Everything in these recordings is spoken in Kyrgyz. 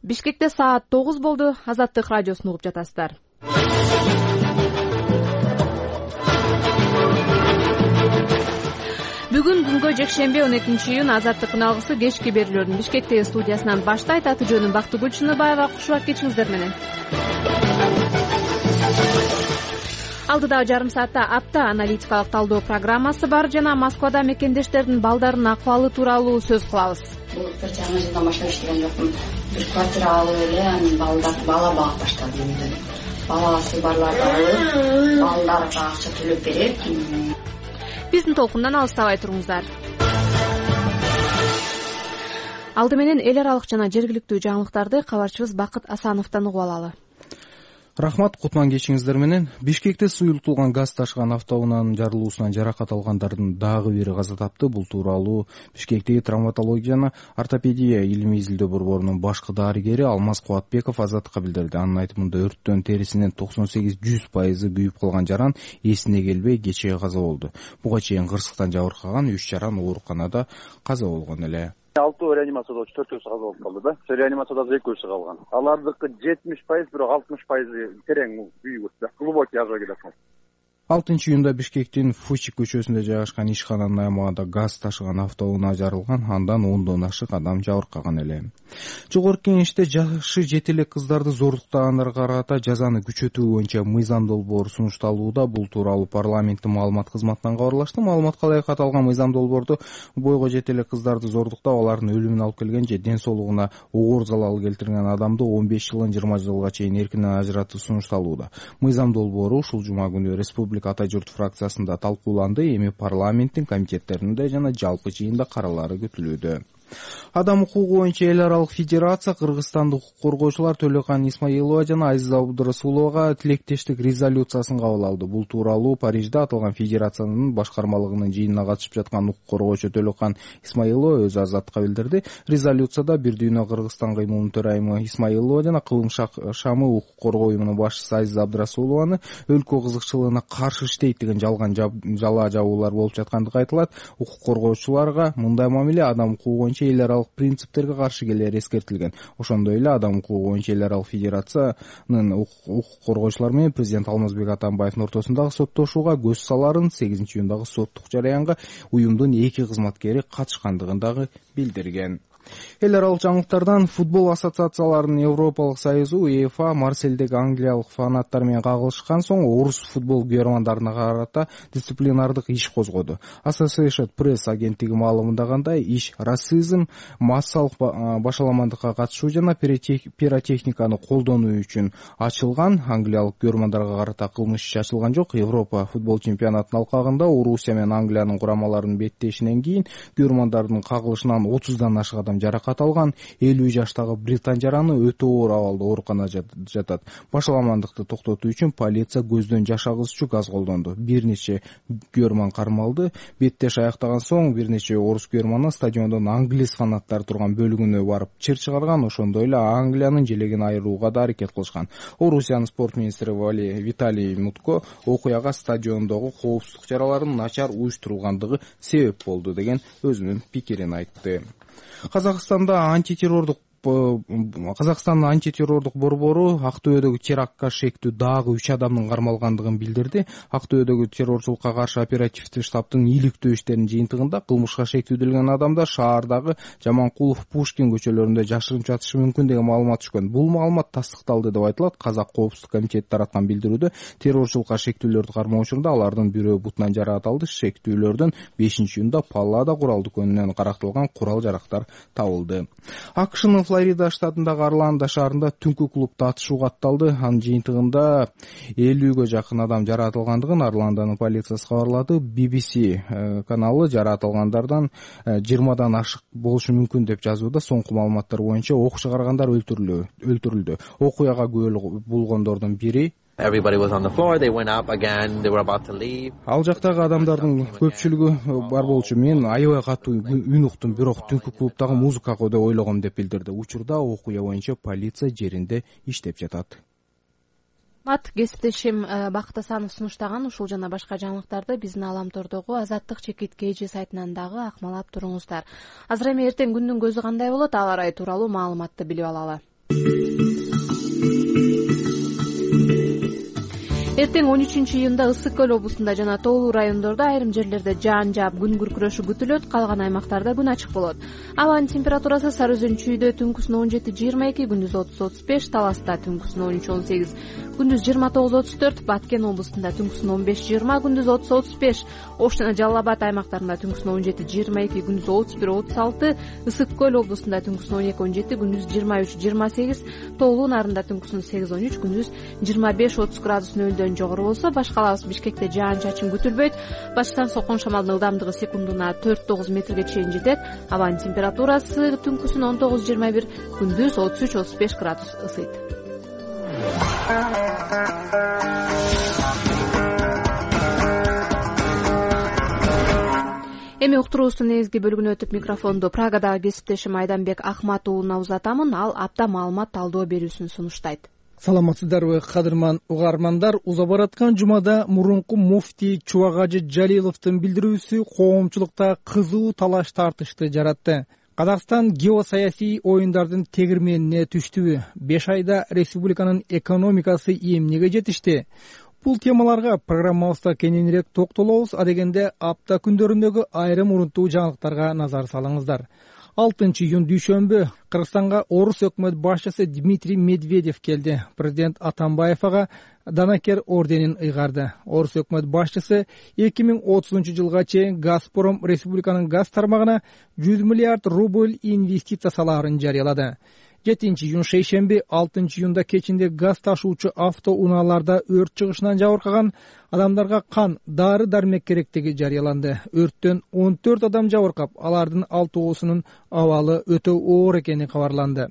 Бишкекте саат 9 болду. Азаттык радиосун угуп жатасыздар. Бүгүн күнгө жекшемби 12-июнь Азаттыктын алгысы кечки берүүлөрүн Бишкектеги студиясынан баштайт. Аты жөнүм Бактыгүл Чыныбаева. Кушуп кетиңиздер менен. Алдыда жарым саатта апта аналитикалык талдоо программасы бар жана Москвада мекендештердин балдарынын акыбалы тууралуу сөз кылабыз. Бул 1,5 жылдан баштап иштеген жокмун. Бир квартира алып эле анан бала багып баштадым. Баласы барларды алып, балдарга акча төлөп берип. Биздин толкундан алыстабай туруңуздар. Алды менен эл аралык жана жергиликтүү жаңылыктарды кабарчыбыз Бакыт Асановдон угуп алалы. Рахмат, кутман кечиңиздер менен. Бишкекте суюлтулган газ ташыган автоунаанын жарылуусунан жаракат алгандардын дагы бири каза тапты. Бул тууралуу Бишкектеги травматология жана ортопедия илимий изилдөө борборунун башкы дарыгери Алмаз Кубатбеков Азаттыкка билдирди. Анын айтымында өрттөн терисинин 98-100% күйүп калган жаран эсине келбей кечээ каза болду. Буга чейин кырсыктан жабыркаган 3 жаран ооруканада каза болгон эле. 6 реанимацияда 4 каза болуп калды да. Реанимацияда 2 калган. Алардыкы 70%, бирок 60% терең күйүп өттү. Глубокий ожоги деп коет. 6-июнда Бишкектин Фучик көчөсүндө жайгашкан ишкананын аймагында газ ташыган автоунаа жарылган, андан 10дон ашык адам жабыркаган эле. Жогорку Кеңеште жашы жете элек кыздарды зордуктагандарга карата жазаны күчөтүү боюнча мыйзам долбоору сунушталууда. Бул тууралуу парламенттин маалымат кызматынан кабарлашты. Маалыматка ылайык аталган мыйзам долбоордо бойго жете элек кыздарды зордуктап, алардын өлүмүнө алып келген же ден соолугуна оор залал келтирген адамды 15 жылдан 20 жылга чейин эркинен ажыратуу сунушталууда. Мыйзам долбоору ушул жума күнү Республика Ата журт фракциясында талкууланды. Эми парламенттин комитеттеринде жана жалпы жыйында каралары күтүлүүдө. Адам укугу боюнча эл аралык федерация Кыргызстандык укук коргоочулар Төлөкан Исмаилова жана Азиза Абдырасуловага тилектештик резолюциясын кабыл алды. Бул тууралуу Парижде аталган федерациянын башкармалыгынын жыйынына катышып жаткан укук коргоочу Төлөкан Исмаилова өзү Азаттыкка билдирди. Резолюцияда Бир дүйнө Кыргызстан кыймылынын төрайымы Исмаилова жана Кылым шамы укук коргоо уюмунун башчысы Азиза Абдырасулованы өлкө кызыкчылыгына каршы иштейт деген жалган жала жабуулар болуп жаткандыгы айтылат. Укук коргоочуларга мындай мамиле адам укугу боюнча эл аралык принциптерге каршы келери эскертилген. Ошондой эле адам укугу боюнча эл аралык федерациянын укук коргоочулар менен президент Алмазбек Атамбаевдин ортосундагы соттошууга көз саларын 8-июндагы соттук жараянга уюмдун 2 кызматкери катышкандыгын дагы билдирген. Эл аралык жаңылыктардан футбол ассоциацияларынын Европалык союзу УЕФА Марселдеги англиялык фанаттар менен кагылышкан соң орус футбол күйөрмандарына карата дисциплинардык иш козгоду. Associated Press агенттиги маалымдагандай, иш расизм, массалык башаламандыкка катышуу жана пиротехниканы колдонуу үчүн ачылган. Англиялык күйөрмандарга карата кылмыш иши ачылган жок. Европа футбол чемпионатынын алкагында Орусия менен Англиянын курамаларынын беттешинен кийин күйөрмандардын кагылышынан 30дан ашык адам жаракат алган. 50 жаштагы британ жараны өтө оор абалда ооруканада жатат. Башаламандыкты токтотуу үчүн полиция көздөн жаш агызчу газ колдонду. Бир нече күйөрман кармалды. Беттеш аяктаган соң бир нече орус күйөрманы стадиондон англис фанаттар турган бөлүгүнө барып чыр чыгарган. Ошондой эле Англиянын желегин айырууга да аракет кылышкан. Орусиянын спорт министри Виталий Мутко окуяга стадиондогу коопсуздук чараларынын начар уюштурулгандыгы себеп болду деген өзүнүн пикирин айтты. Казакстандын антитеррордук борбору Актөбөдөгү терактка шектүү дагы 3 адамдын кармалгандыгын билдирди. Актөбөдөгү террорчулукка каршы оперативдик штабтын иликтөө иштеринин жыйынтыгында кылмышка шектүүдөлгөн адамдар шаардагы Жаманкулов, Пушкин көчөлөрүндө жашырынып жатышы мүмкүн деген маалымат түшкөн. Бул маалымат тастыкталды деп айтылат. Казак коопсуздук комитети тараткан билдирүүдө террорчулукка шектүүлөрдү кармоо учурунда алардын бирөө бутунан жаракат алды. Шектүүлөрдөн 5-июнда Паллада куралдуу көнүнөн карактылган курал жарактар табылды. АКШнын Флорида штатындагы Орландо шаарында түнкү клубда атышуу катталды. Анын жыйынтыгында 50гө жакын адам жаратылгандыгын Орландонун полициясы кабарлады. BBC каналы жаратылгандардан 20дан ашык болушу мүмкүн деп жазууда. Соңку маалыматтар боюнча ок чыгаргандар өлтүрүлдү. Окуяга күбөлүк болгондордун бири Everybody was on the floor. They went up again. They were about to leave. Ал жактагы адамдардын көпчүлүгү бар болчу. Мен аябай катуу үн уктум, бирок түнкү клубдагы музыка деп ойлогом деп билдирди. Учурда окуя боюнча полиция жеринде иштеп жатат. Кесиптешим Бакыт Асанов сунуштаган ушул жана башка жаңылыктарды биздин Аламтордогу Азаттык чекит KG сайтынан дагы акмалап туруңуздар. Азыр эми эртең күндүн көзү кандай болот, аба ырайы тууралуу маалыматты билип алалы. Эртең 13-июнда Ысык көл облусунда жана тоолуу райондордо айрым жерлерде жаан жаап күн күркүрөшү күтүлөт, калган аймактарда күн ачык болот. Абанын температурасы Сары Өзөн чүйдө түнкүсүн 17-22, күндүз 30-35, Таласта түнкүсүн 13-18, күндүз 29-34, Баткен облусунда түнкүсүн 15-20, күндүз 30-35, Ош жана Жалал Абад аймактарында түнкүсүн 17-22, күндүз 31-36, Ысык көл облусунда түнкүсүн 12-17, күндүз 23-28, тоолуу нарында түнкүсүн 8-13, күндүз 25-30 градус нөлдөн жогору болсо, башкалабыз Бишкекте жаан-чачын күтүлбөйт. Башкачтан соккон шамалдын ылдамдыгы секундуна 4-9 метрге чейин жетет. Абанын температурасы түнкүсүн 19-21, күндүз 33-35 градус ысыйт. Эми уктуруубуздун негизги бөлүгүнө өтүп, микрофонду Прагадагы кесиптешим Айданбек Ахмат уулуна узатамын. Ал апта маалымат талдоо берүүсүн сунуштайт. Саламатсыздарбы, кадырман угармандар. Уза бараткан жумада мурунку муфтий Чубагажы Жалиловдун билдирүүсү коомчулукта кызуу талаш тартышты жаратты. Казакстан геосаясий оюндардын тегирменине түштүбү? 5 айда республиканын экономикасы эмнеге жетишти? Бул темаларга программабызда кененирээк токтолобуз. Адегенде апта күндөрүндөгү айрым урунттуу жаңылыктарга назар салыңыздар. 6-июнь дүйшөмбү Кыргызстанга орус өкмөт башчысы Дмитрий Медведев келди. Президент Атамбаев ага Данакер орденин ыйгарды. Орус өкмөт башчысы 2030 жылга чейин Газпром республиканын газ тармагына 100 миллиард рубль инвестиция салаарын жарыялады. 7-июнь шейшемби, 6-июнда кечинде газ ташуучу автоунааларда өрт чыгышынан жабыркаган адамдарга кан, дары дармек керектиги жарыяланды. Өрттөн 14 адам жабыркап, алардын 6-оосунун абалы өтө оор экени кабарланды.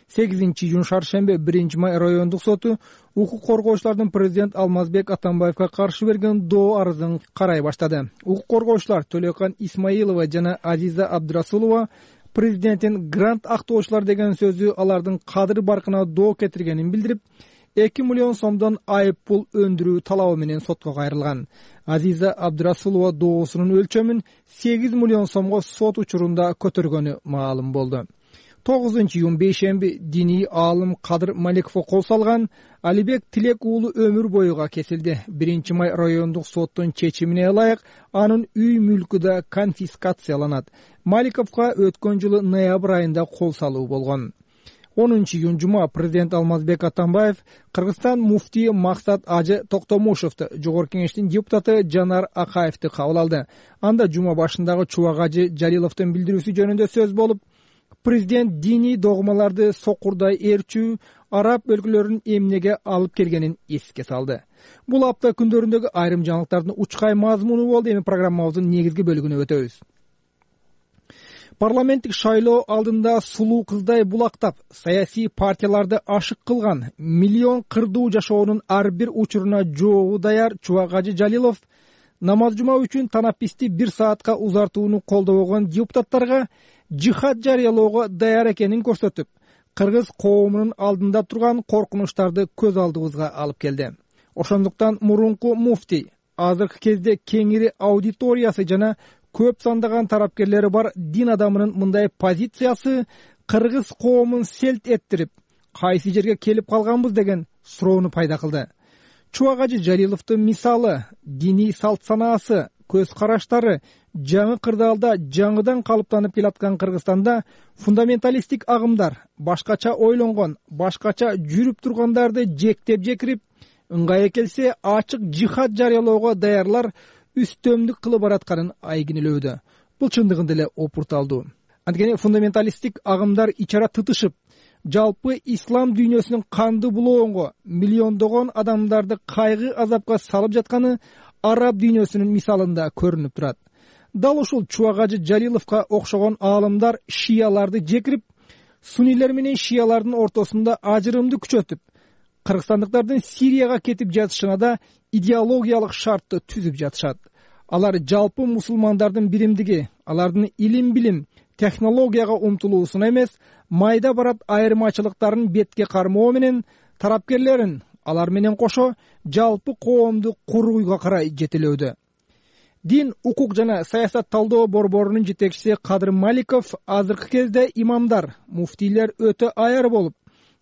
8-июнь шаршемби 1-май райондук соту укук коргоочулардын президент Алмазбек Атамбаевга каршы берген доо арызын карай баштады. Укук коргоочулар Төлөкан Исмаилова жана Азиза Абдырасулова президенттин грант актоочулар деген сөзү алардын кадыр баркына доо кетиргенин билдирип, 2 миллион сомдон айып пул өндүрүү талабы менен сотко кайрылган. Азиза Абдырасулова доосунун өлчөмүн 8 миллион сомго сот учурунда көтөргөнү маалым болду. 9-июнь бейшемби диний аалым Кадыр Маликовго кол салган Алибек Тилек уулу өмүр боюга кесилди. 1-май райондук соттун чечимине ылайык анын үй мүлкү да конфискацияланат. Маликовго өткөн жылы ноябрь айында кол салуу болгон. 10-июнь жума президент Алмазбек Атамбаев Кыргызстан муфтийи Максат Ажы Токтомушевди, жогорку кеңештин депутаты Жанар Акаевди кабыл алды. Анда жума башындагы Чубагажы Жалиловдун билдирүүсү жөнүндө сөз болуп, президент диний догмаларды сокурдай ээрчүү араб өлкөлөрүнүн эмнеге алып келгенин эске салды. Бул апта күндөрүндөгү айрым жаңылыктардын учкай мазмуну болду. Эми программабыздын негизги бөлүгүнө өтөбүз. Парламенттик шайлоо алдында сулуу кыздай булактап, саясий партияларды ашык кылган, миллион кырдуу жашоонун ар бир учуруна жообу даяр Чубагажы Жалилов намаз жума үчүн танаписти 1 саатка узартууну колдобогон депутаттарга жихад жарыялоого даяр экенин көрсөтүп, кыргыз коомунун алдында турган коркунучтарды көз алдыбызга алып келди. Ошондуктан мурунку муфтий азыркы кезде кеңири аудиториясы жана көп сандаган тарапкерлери бар дин адамынын мындай позициясы кыргыз коомун селт эттирип, кайсы жерге келип калганбыз деген суроону пайда кылды. Чубагажы Жалиловдун мисалы, диний салт санаасы, көз караштары жаңы кырдаалда жаңыдан калыптанып келаткан Кыргызстанда фундаменталисттик агымдар, башкача ойлонгон, башкача жүрүп тургандарды жектеп жекирип, ыңгайы келсе ачык жихад жарыялоого даярлар үстөмдүк кылып баратканын айгинелөөдө. Бул чындыгында эле опурталдуу. Анткени фундаменталисттик агымдар ичара тытышып, жалпы ислам дүйнөсүнүн канды булоонго миллиондогон адамдарды кайгы азапка салып жатканы араб дүйнөсүнүн мисалында көрүнүп турат. Дал ушул Чубагажы Жалиловго окшогон аалымдар шияларды жекирип, сунилер менен шиялардын ортосунда ажырымды күчөтүп, кыргызстандыктардын Сирияга кетип жатышына да идеологиялык шартты түзүп жатышат. Алар жалпы мусулмандардын биримдиги, алардын илим-билим, технологияга умтулуусун эмес, майда барат айырмачылыктарын бетке кармоо менен тарапкерлерин алар менен кошо жалпы коомду курууга карай жетелөөдө. Дин, укук жана саясат талдоо борборунун жетекчиси Кадыр Маликов азыркы кезде имамдар, муфтийлер өтө аяр болуп,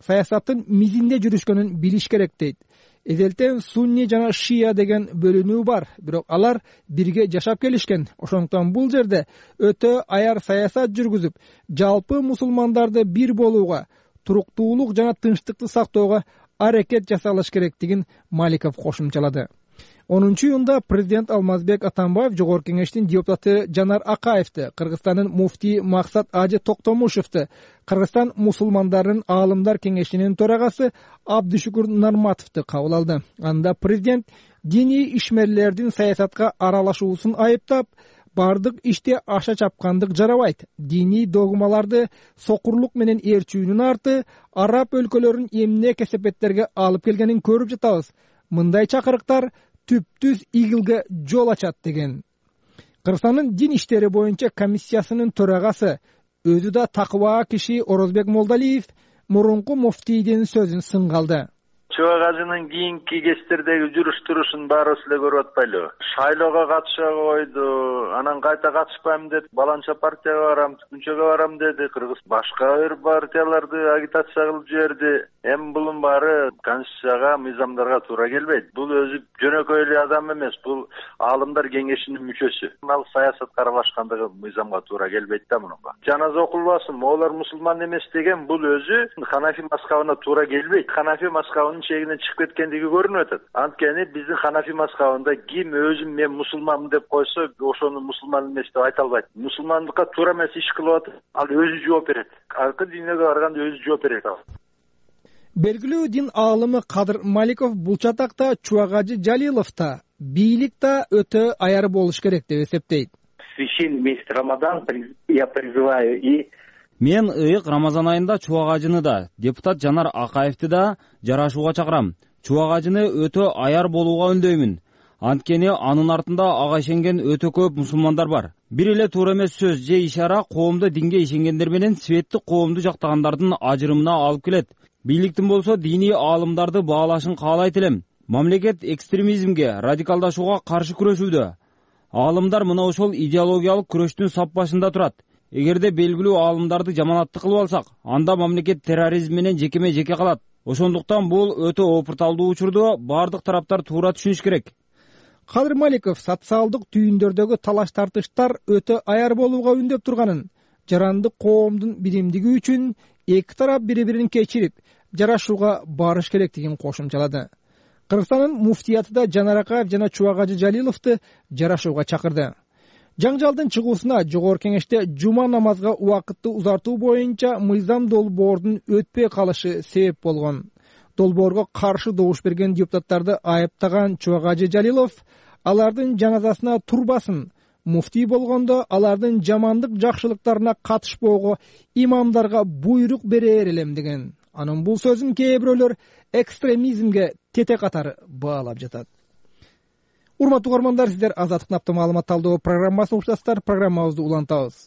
саясаттын мизинде жүрүшкөнүн билиш керек дейт. Эзелтен сунни жана шия деген бөлүнүү бар, бирок алар бирге жашап келишкен. Ошондуктан бул жерде өтө аяр саясат жүргүзүп, жалпы мусулмандарды бир болууга, туруктуулук жана тынчтыкты сактоого аракет жасалыш керектигин Маликов кошумчалады. 10-июнда президент Алмазбек Атамбаев Жогорку Кеңештин депутаты Жанар Акаевди, Кыргызстандын муфтии Максат Ажы Токтомушевди, Кыргызстан мусулмандарынын аалымдар кеңешинин төрагасы Абдышукур Нарматовду кабыл алды. Анда президент диний ишмерлердин саясатка аралашуусун айыптап, бардык иште аша чапкандык жарабайт. Диний догмаларды сокурлук менен ээрчүүнүн арты араб өлкөлөрүн эмне кесепеттерге алып келгенин көрүп жатабыз. Мындай чакырыктар түптүз игилге жол ачат деген. Кыргызстандын дин иштери боюнча комиссиясынын төрагасы, өзү да такыба киши Орозбек Молдалиев мурунку муфтийдин сөзүн сынга алды. Чубак ажынын кийинки кечтердеги жүрүш-турушун баарыбыз эле көрүп атпайлыбы? Шайлоого катыша койду, анан кайта катышпайм деп, баланча партияга барам, түкүнчөгө барам деди. Кыргыз башка бир партияларды агитация кылып жиберди. Эми булун баары конституцияга, мыйзамдарга туура келбейт. Бул өзү жөнөкөй эле адам эмес, бул аалымдар кеңешинин мүчөсү. Ал саясатка аралашкандыгы мыйзамга туура келбейт да мунунга. Жаназа окулбасын, олар мусулман эмес деген бул өзү Ханафи мазхабына туура келбейт. Ханафи мазхабынын чегинен чыгып кеткендиги көрүнүп атат. Анткени биздин Ханафи мазхабында ким өзүм мен мусулманмын деп койсо, ошону мусулман эмес деп айта албайт. Мусулмандыкка туура эмес иш кылып атат, ал өзү жооп берет. Аркы динге барганда өзү жооп берет ал. Белгилүү дин аалымы Кадыр Маликов бул чатакта Чубак Ажы Жалилов да, бийлик да өтө аяр болуш керек деп эсептейт. Священный месяц Рамадан я призываю и Мен ыйык Рамазан айында Чубак Ажыны да, депутат Жанар Акаевди да жарашууга чакырам. Чубак Ажыны өтө аяр болууга үндөймүн. Анткени анын артында ага ишенген өтө көп мусулмандар бар. Бир эле туура эмес сөз же ишара коомдо динге ишенгендер менен светтик коомду жактагандардын ажырымына алып келет. Бийликтин болсо диний аалымдарды баалашын каалайт элем. Мамлекет экстремизмге, радикалдашууга каршы күрөшүүдө. Аалымдар мына ошол идеологиялык күрөштүн сап башында турат. Эгерде белгилүү аалымдарды жаманатты кылып алсак, анда мамлекет терроризм менен жекеме-жеке калат. Ошондуктан бул өтө опурталдуу учурду бардык тараптар туура түшүнүш керек. Кадыр Маликов социалдык түйүндөрдөгү талаш-тартыштар өтө аяр болууга үндөп турганын, жарандык коомдун биримдиги үчүн эки тарап бири-бирин кечирип, жарашууга барыш керектигин кошумчалады. Кыргызстандын муфтиятыда Жанар Акаев жана Чубак Ажы Жалиловду жарашууга чакырды. Жаңжалдын чыгуусуна Жогорку Кеңеште жума намазга убакытты узартуу боюнча мыйзам долбоордун өтпөй калышы себеп болгон. Долбоорго каршы добуш берген депутаттарды айыптаган Чубак Ажы Жалилов алардын жаназасына турбасын, муфтий болгондо алардын жамандык жакшылыктарына катышпоого имамдарга буйрук берер элем деген. Анын бул сөзүн кээ бирөөлөр экстремизмге тете катары баалап жатат. Урматтуу угармандар, сиздер Азаттык наптын маалымат талдоо программасын уктасыздар. Программабызды улантабыз.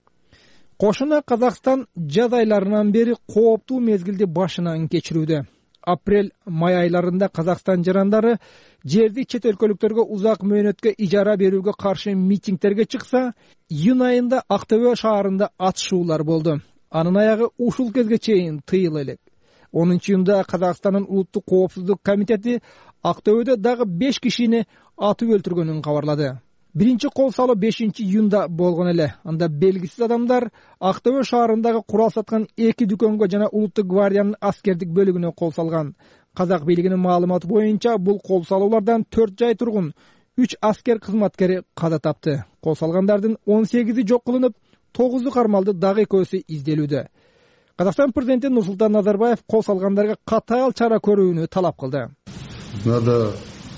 Кошуна Казакстан жаз айларынан бери кооптуу мезгилди башынан кечирүүдө. Апрель-май айларында Казакстан жарандары жерди чет өлкөлүктөргө узак мөөнөткө ижара берүүгө каршы митингтерге чыкса, июнь айында Актөбө шаарында атышуулар болду. Анын аягы ушул кезге чейин тыйыла элек. 10-июнда Казакстандын улуттук коопсуздук комитети Актөбөдө дагы 5 кишини атып өлтүргөнүн кабарлады. Биринчи кол салуу 5-июнда болгон эле. Анда белгисиз адамдар Актөбө шаарындагы курал саткан 2 дүкөнгө жана Улуттук гвардиянын аскердик бөлүгүнө кол салган. Казак бийлигинин маалыматы боюнча бул кол салуулардан 4 жай тургун, 3 аскер кызматкери каза тапты. Кол салгандардын 18 жок кылынып, 9 кармалды, дагы 2 изделүүдө. Казакстан президенти Нурсултан Назарбаев кол салгандарга катаал чара көрүүнү талап кылды. Надо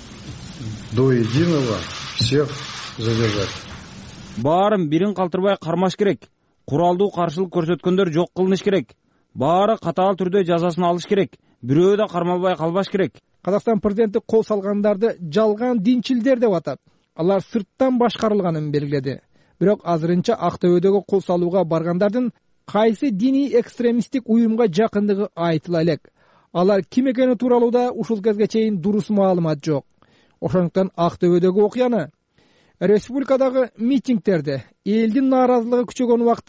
до единого всех задержать. Баарын бирин калтырбай кармаш керек. Куралдуу каршылык көрсөткөндөр жок кылыныш керек. Баары катаал түрдө жазасын алыш керек. Бирөө да кармалбай калбаш керек. Казакстан президенти кол салгандарды жалган динчилдер деп атап, алар сырттан башкарылганын белгиледи. Бирок азырынча Актөбөдөгү кол салууга баргандардын кайсы диний экстремисттик уюмга жакындыгы айтыла элек. Алар ким экени тууралуу да ушул кезге чейин дурус маалымат жок. Ошондуктан Актөбөдөгү окуяны республикадагы митингтерде элдин нааразылыгы күчөгөн убакта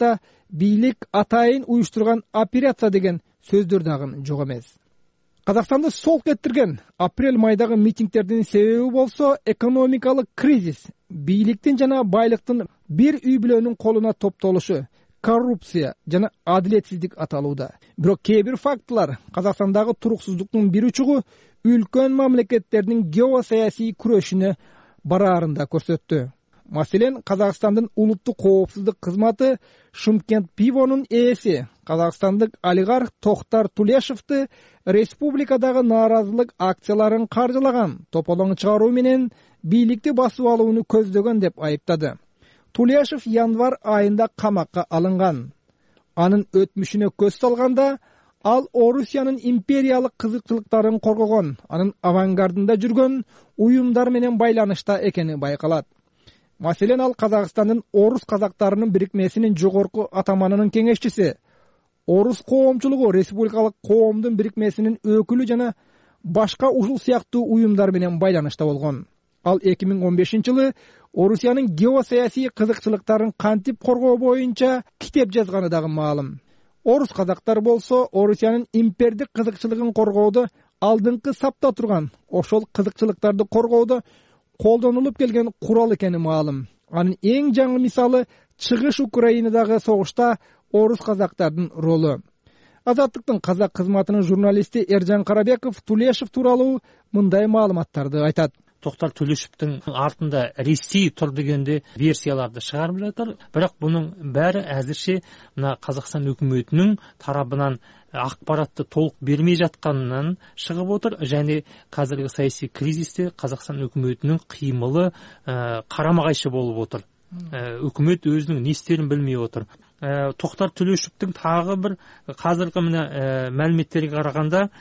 бийлик атайын уюштурган операция деген сөздөр дагы жок эмес. Казакстанды солк эттирген апрель майдагы митингдердин себеби болсо экономикалык кризис, бийликтин жана байлыктын бир үй бүлөнүн колуна топтолушу, коррупция жана адилетсиздик аталууда. Бирок кээ бир фактылар Казакстандагы туруксуздуктун бир учугу үлкөн мамлекеттердин геосаясий күрөшүнө бараарында көрсөттү. Маселен, Казакстандын улуттук коопсуздук кызматы Шымкент пивонун ээси казакстандык олигарх Токтар Тулешевди республикадагы нааразылык акцияларын каржылаган, тополоң чыгаруу менен бийликти басып алууну көздөгөн деп айыптады. Тулешев январь айында камакка алынган. Анын өтмүшүнө көз салганда, ал Орусиянын империялык кызыкчылыктарын коргогон, анын авангардында жүргөн уюмдар менен байланышта экени байкалат. Маселен, ал Казакстандын орус казактарынын бирикмесинин жогорку атаманынын кеңешчиси, орус коомчулугу республикалык коомдун бирикмесинин өкүлү жана башка ушул сыяктуу уюмдар менен байланышта болгон. Ал 2015-жылы Орусиянын геосаясий кызыкчылыктарын кантип коргоо боюнча китеп жазганы дагы маалым. Орус казактар болсо Орусиянын импердик кызыкчылыгын коргоодо алдыңкы сапта турган, ошол кызыкчылыктарды коргоодо колдонулуп келген курал экени маалым. Анын эң жаңы мисалы Чыгыш Украинадагы согушта орус казактардын ролу. Азаттыктын казак кызматынын журналисти Эржан Карабеков Тулешев тууралуу мындай маалыматтарды айтат. Токтар Тулешевдин артында Ресей тур дегенде версияларды чыгарып жатыр. Бирок бунун баары азырча мына Казакстан өкмөтүнүн тарабынан акпаратты толук бермей жатканынан чыгып отур. Және казыркы саясий кризисте Казакстан өкмөтүнүн кыймылы карама кайшы болуп отур. Өкмөт өзүнүн не истерин билмей отур. Токтар Тулешевдин тагы бир казыркы мына маалиметтерге караганда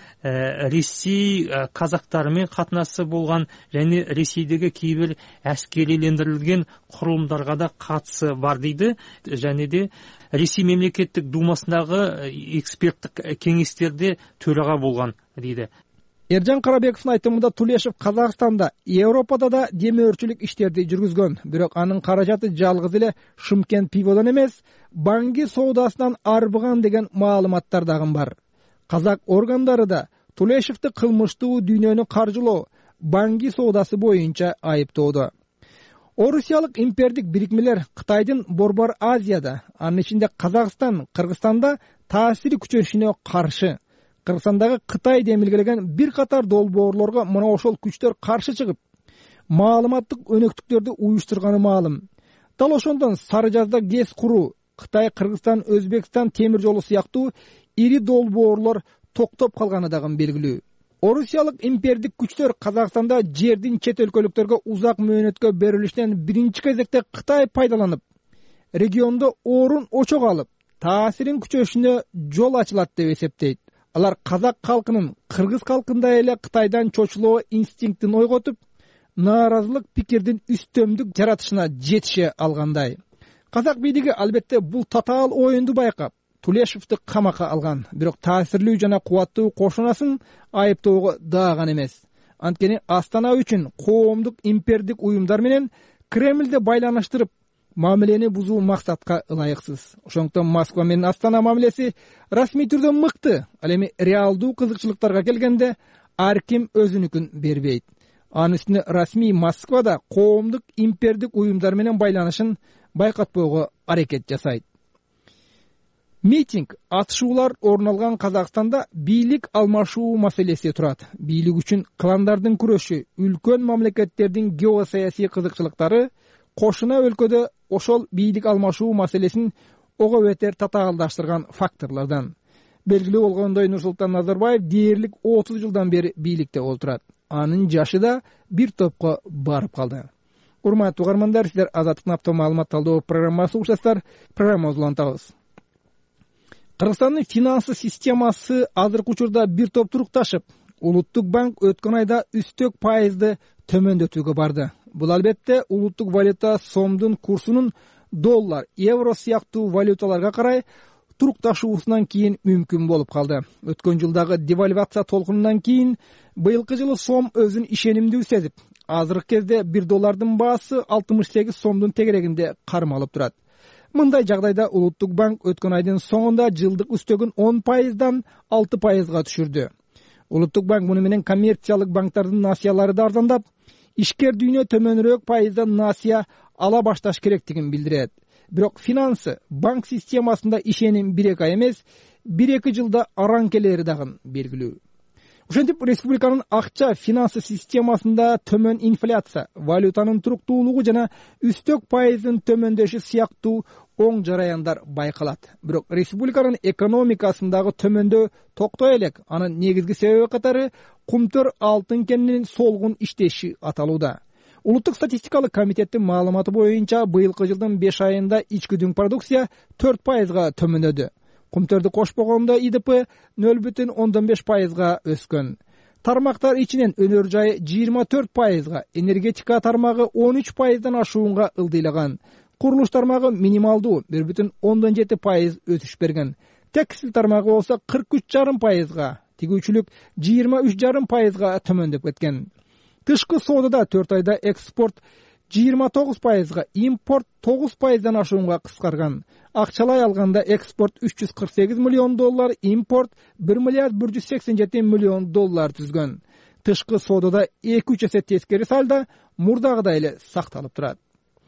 Ресей казактары менен катнашысы болгон және Ресейдеги кээ бир аскерилендирилген курулумдарга да катысы бар дейди. Және де Ресей мемлекеттик думасындагы эксперттик кеңестерде төрага болгон дейди. Эржан Карабековдун айтымында Тулешев Казакстанда, Европада да демөөрчүлүк иштерди жүргүзгөн. Бирок анын каражаты жалгыз эле Шымкент пиводон эмес, Банги соодасынан арбыган деген маалыматтар дагы бар. Казак органдары да Тулешевди кылмыштуу дүйнөнү каржылоо, Банги соодасы боюнча айыптоодо. Орусиялык импердик бирикмелер Кытайдын Борбор Азияда, анын ичинде Казакстан, Кыргызстанда таасири күчөшүнө каршы. Кыргызстандагы Кытай демилгелеген бир катар долбоорлорго мына ошол күчтөр каршы чыгып, маалыматтык өнөктүктөрдү уюштурганы маалым. Дал ошондон Сары Жазда ГЭС куруу, Кытай, Кыргызстан, Өзбекстан темир жолу сыяктуу ири долбоорлор токтоп калганы дагы белгилүү. Орусиялык импердик күчтөр Казакстанда жердин чет өлкөлүктөргө узак мөөнөткө берилишинен биринчи кезекте Кытай пайдаланып, региондо орун очок алып, таасирин күчөшүнө жол ачылат деп эсептейт. Алар казак калкынын кыргыз калкындай эле Кытайдан чочулоо инстинктин ойготуп, нааразылык пикирдин үстөмдүк жаратышына жетише алгандай. Казак бийлиги албетте бул татаал оюнду байкап, Тулешевди камакка алган, бирок таасирлүү жана кубаттуу кошунасын айыптоого дааган эмес. Анткени Астана үчүн коомдук импердик уюмдар менен Кремльде байланыштырып, мамилени бузуу максатка ылайыксыз. Ошондуктан Москва менен Астана мамилеси расмий түрдө мыкты, ал эми реалдуу кызыкчылыктарга келгенде ар ким өзүнүкүн бербейт. Анын үстүнө расмий Москвада коомдук импердик уюмдар менен байланышын байкатпоого аракет жасайт. Митинг, атышуулар орун алган Казакстанда бийлик алмашуу маселеси турат. Бийлик үчүн кландардын күрөшү, үлкөн мамлекеттердин геосаясий кызыкчылыктары кошуна өлкөдө ошол бийлик алмашуу маселесин ого бетер татаалдаштырган факторлордон. Белгилүү болгондой, Нурсултан Назарбаев дээрлик 30 жылдан бери бийликте олтурат. Анын жашы да бир топко барып калды. Урматтуу угармандар, сиздер Азаттыктын апта маалымат талдоо программасы угушасыздар. Программабызды улантабыз. Кыргызстандын финансы системасы азыркы учурда бир топ турукташып, Улуттук банк өткөн айда үстөк пайызды төмөндөтүүгө барды. Бул албетте улуттук валюта сомдун курсунун доллар, евро сыяктуу валюталарга карай турукташуусунан кийин мүмкүн болуп калды. Өткөн жылдагы девальвация толкунунан кийин быйылкы жылы сом өзүн ишенимдүү сезип, азыркы кезде $1 баасы 68 сомдун тегерегинде кармалып турат. Мындай жагдайда Улуттук банк өткөн айдын соңунда жылдык үстөгүн 10%дан 6%га түшүрдү. Улуттук банк муну менен коммерциялык банктардын насыялары да арзандап, ишкер дүйнө төмөнүрөөк пайыздан насыя ала башташ керектигин билдирет. Бирок финансы банк системасында ишеним 1-2 ай эмес, 1-2 жылда араң келери дагы белгилүү. Ошентип республиканын акча финансы системасында төмөн инфляция, валютанын туруктуулугу жана үстөк пайыздын төмөндөшү сыяктуу оң жараяндар байкалат. Бирок республиканын экономикасындагы төмөндөө токтой элек. Анын негизги себеби катары кумтөр алтын кенинин солгун иштеши аталууда. Улуттук статистикалык комитеттин маалыматы боюнча быйылкы жылдын 5 айында ички дүң продукция 4%га төмөндөдү. Кумтөрдү кошпогондо ИДП 0,5%га өскөн. Тармактар ичинен өнөр жайы 24%га, энергетика тармагы 13%дан ашуунга ылдыйлаган. Курулуш тармагы минималдуу 1,7% өсүш берген. Текстил тармагы болсо 43,5%га, тигүүчүлүк 23,5%га төмөндөп кеткен. Тышкы соодада 4 айда экспорт 29%га, импорт 9%дан ашуунга кыскарган. Акчалай алганда экспорт $348 миллион, импорт $1,187 миллион түзгөн. Тышкы соодада 2-3 эсе тескери салда мурдагыдай эле сакталып турат.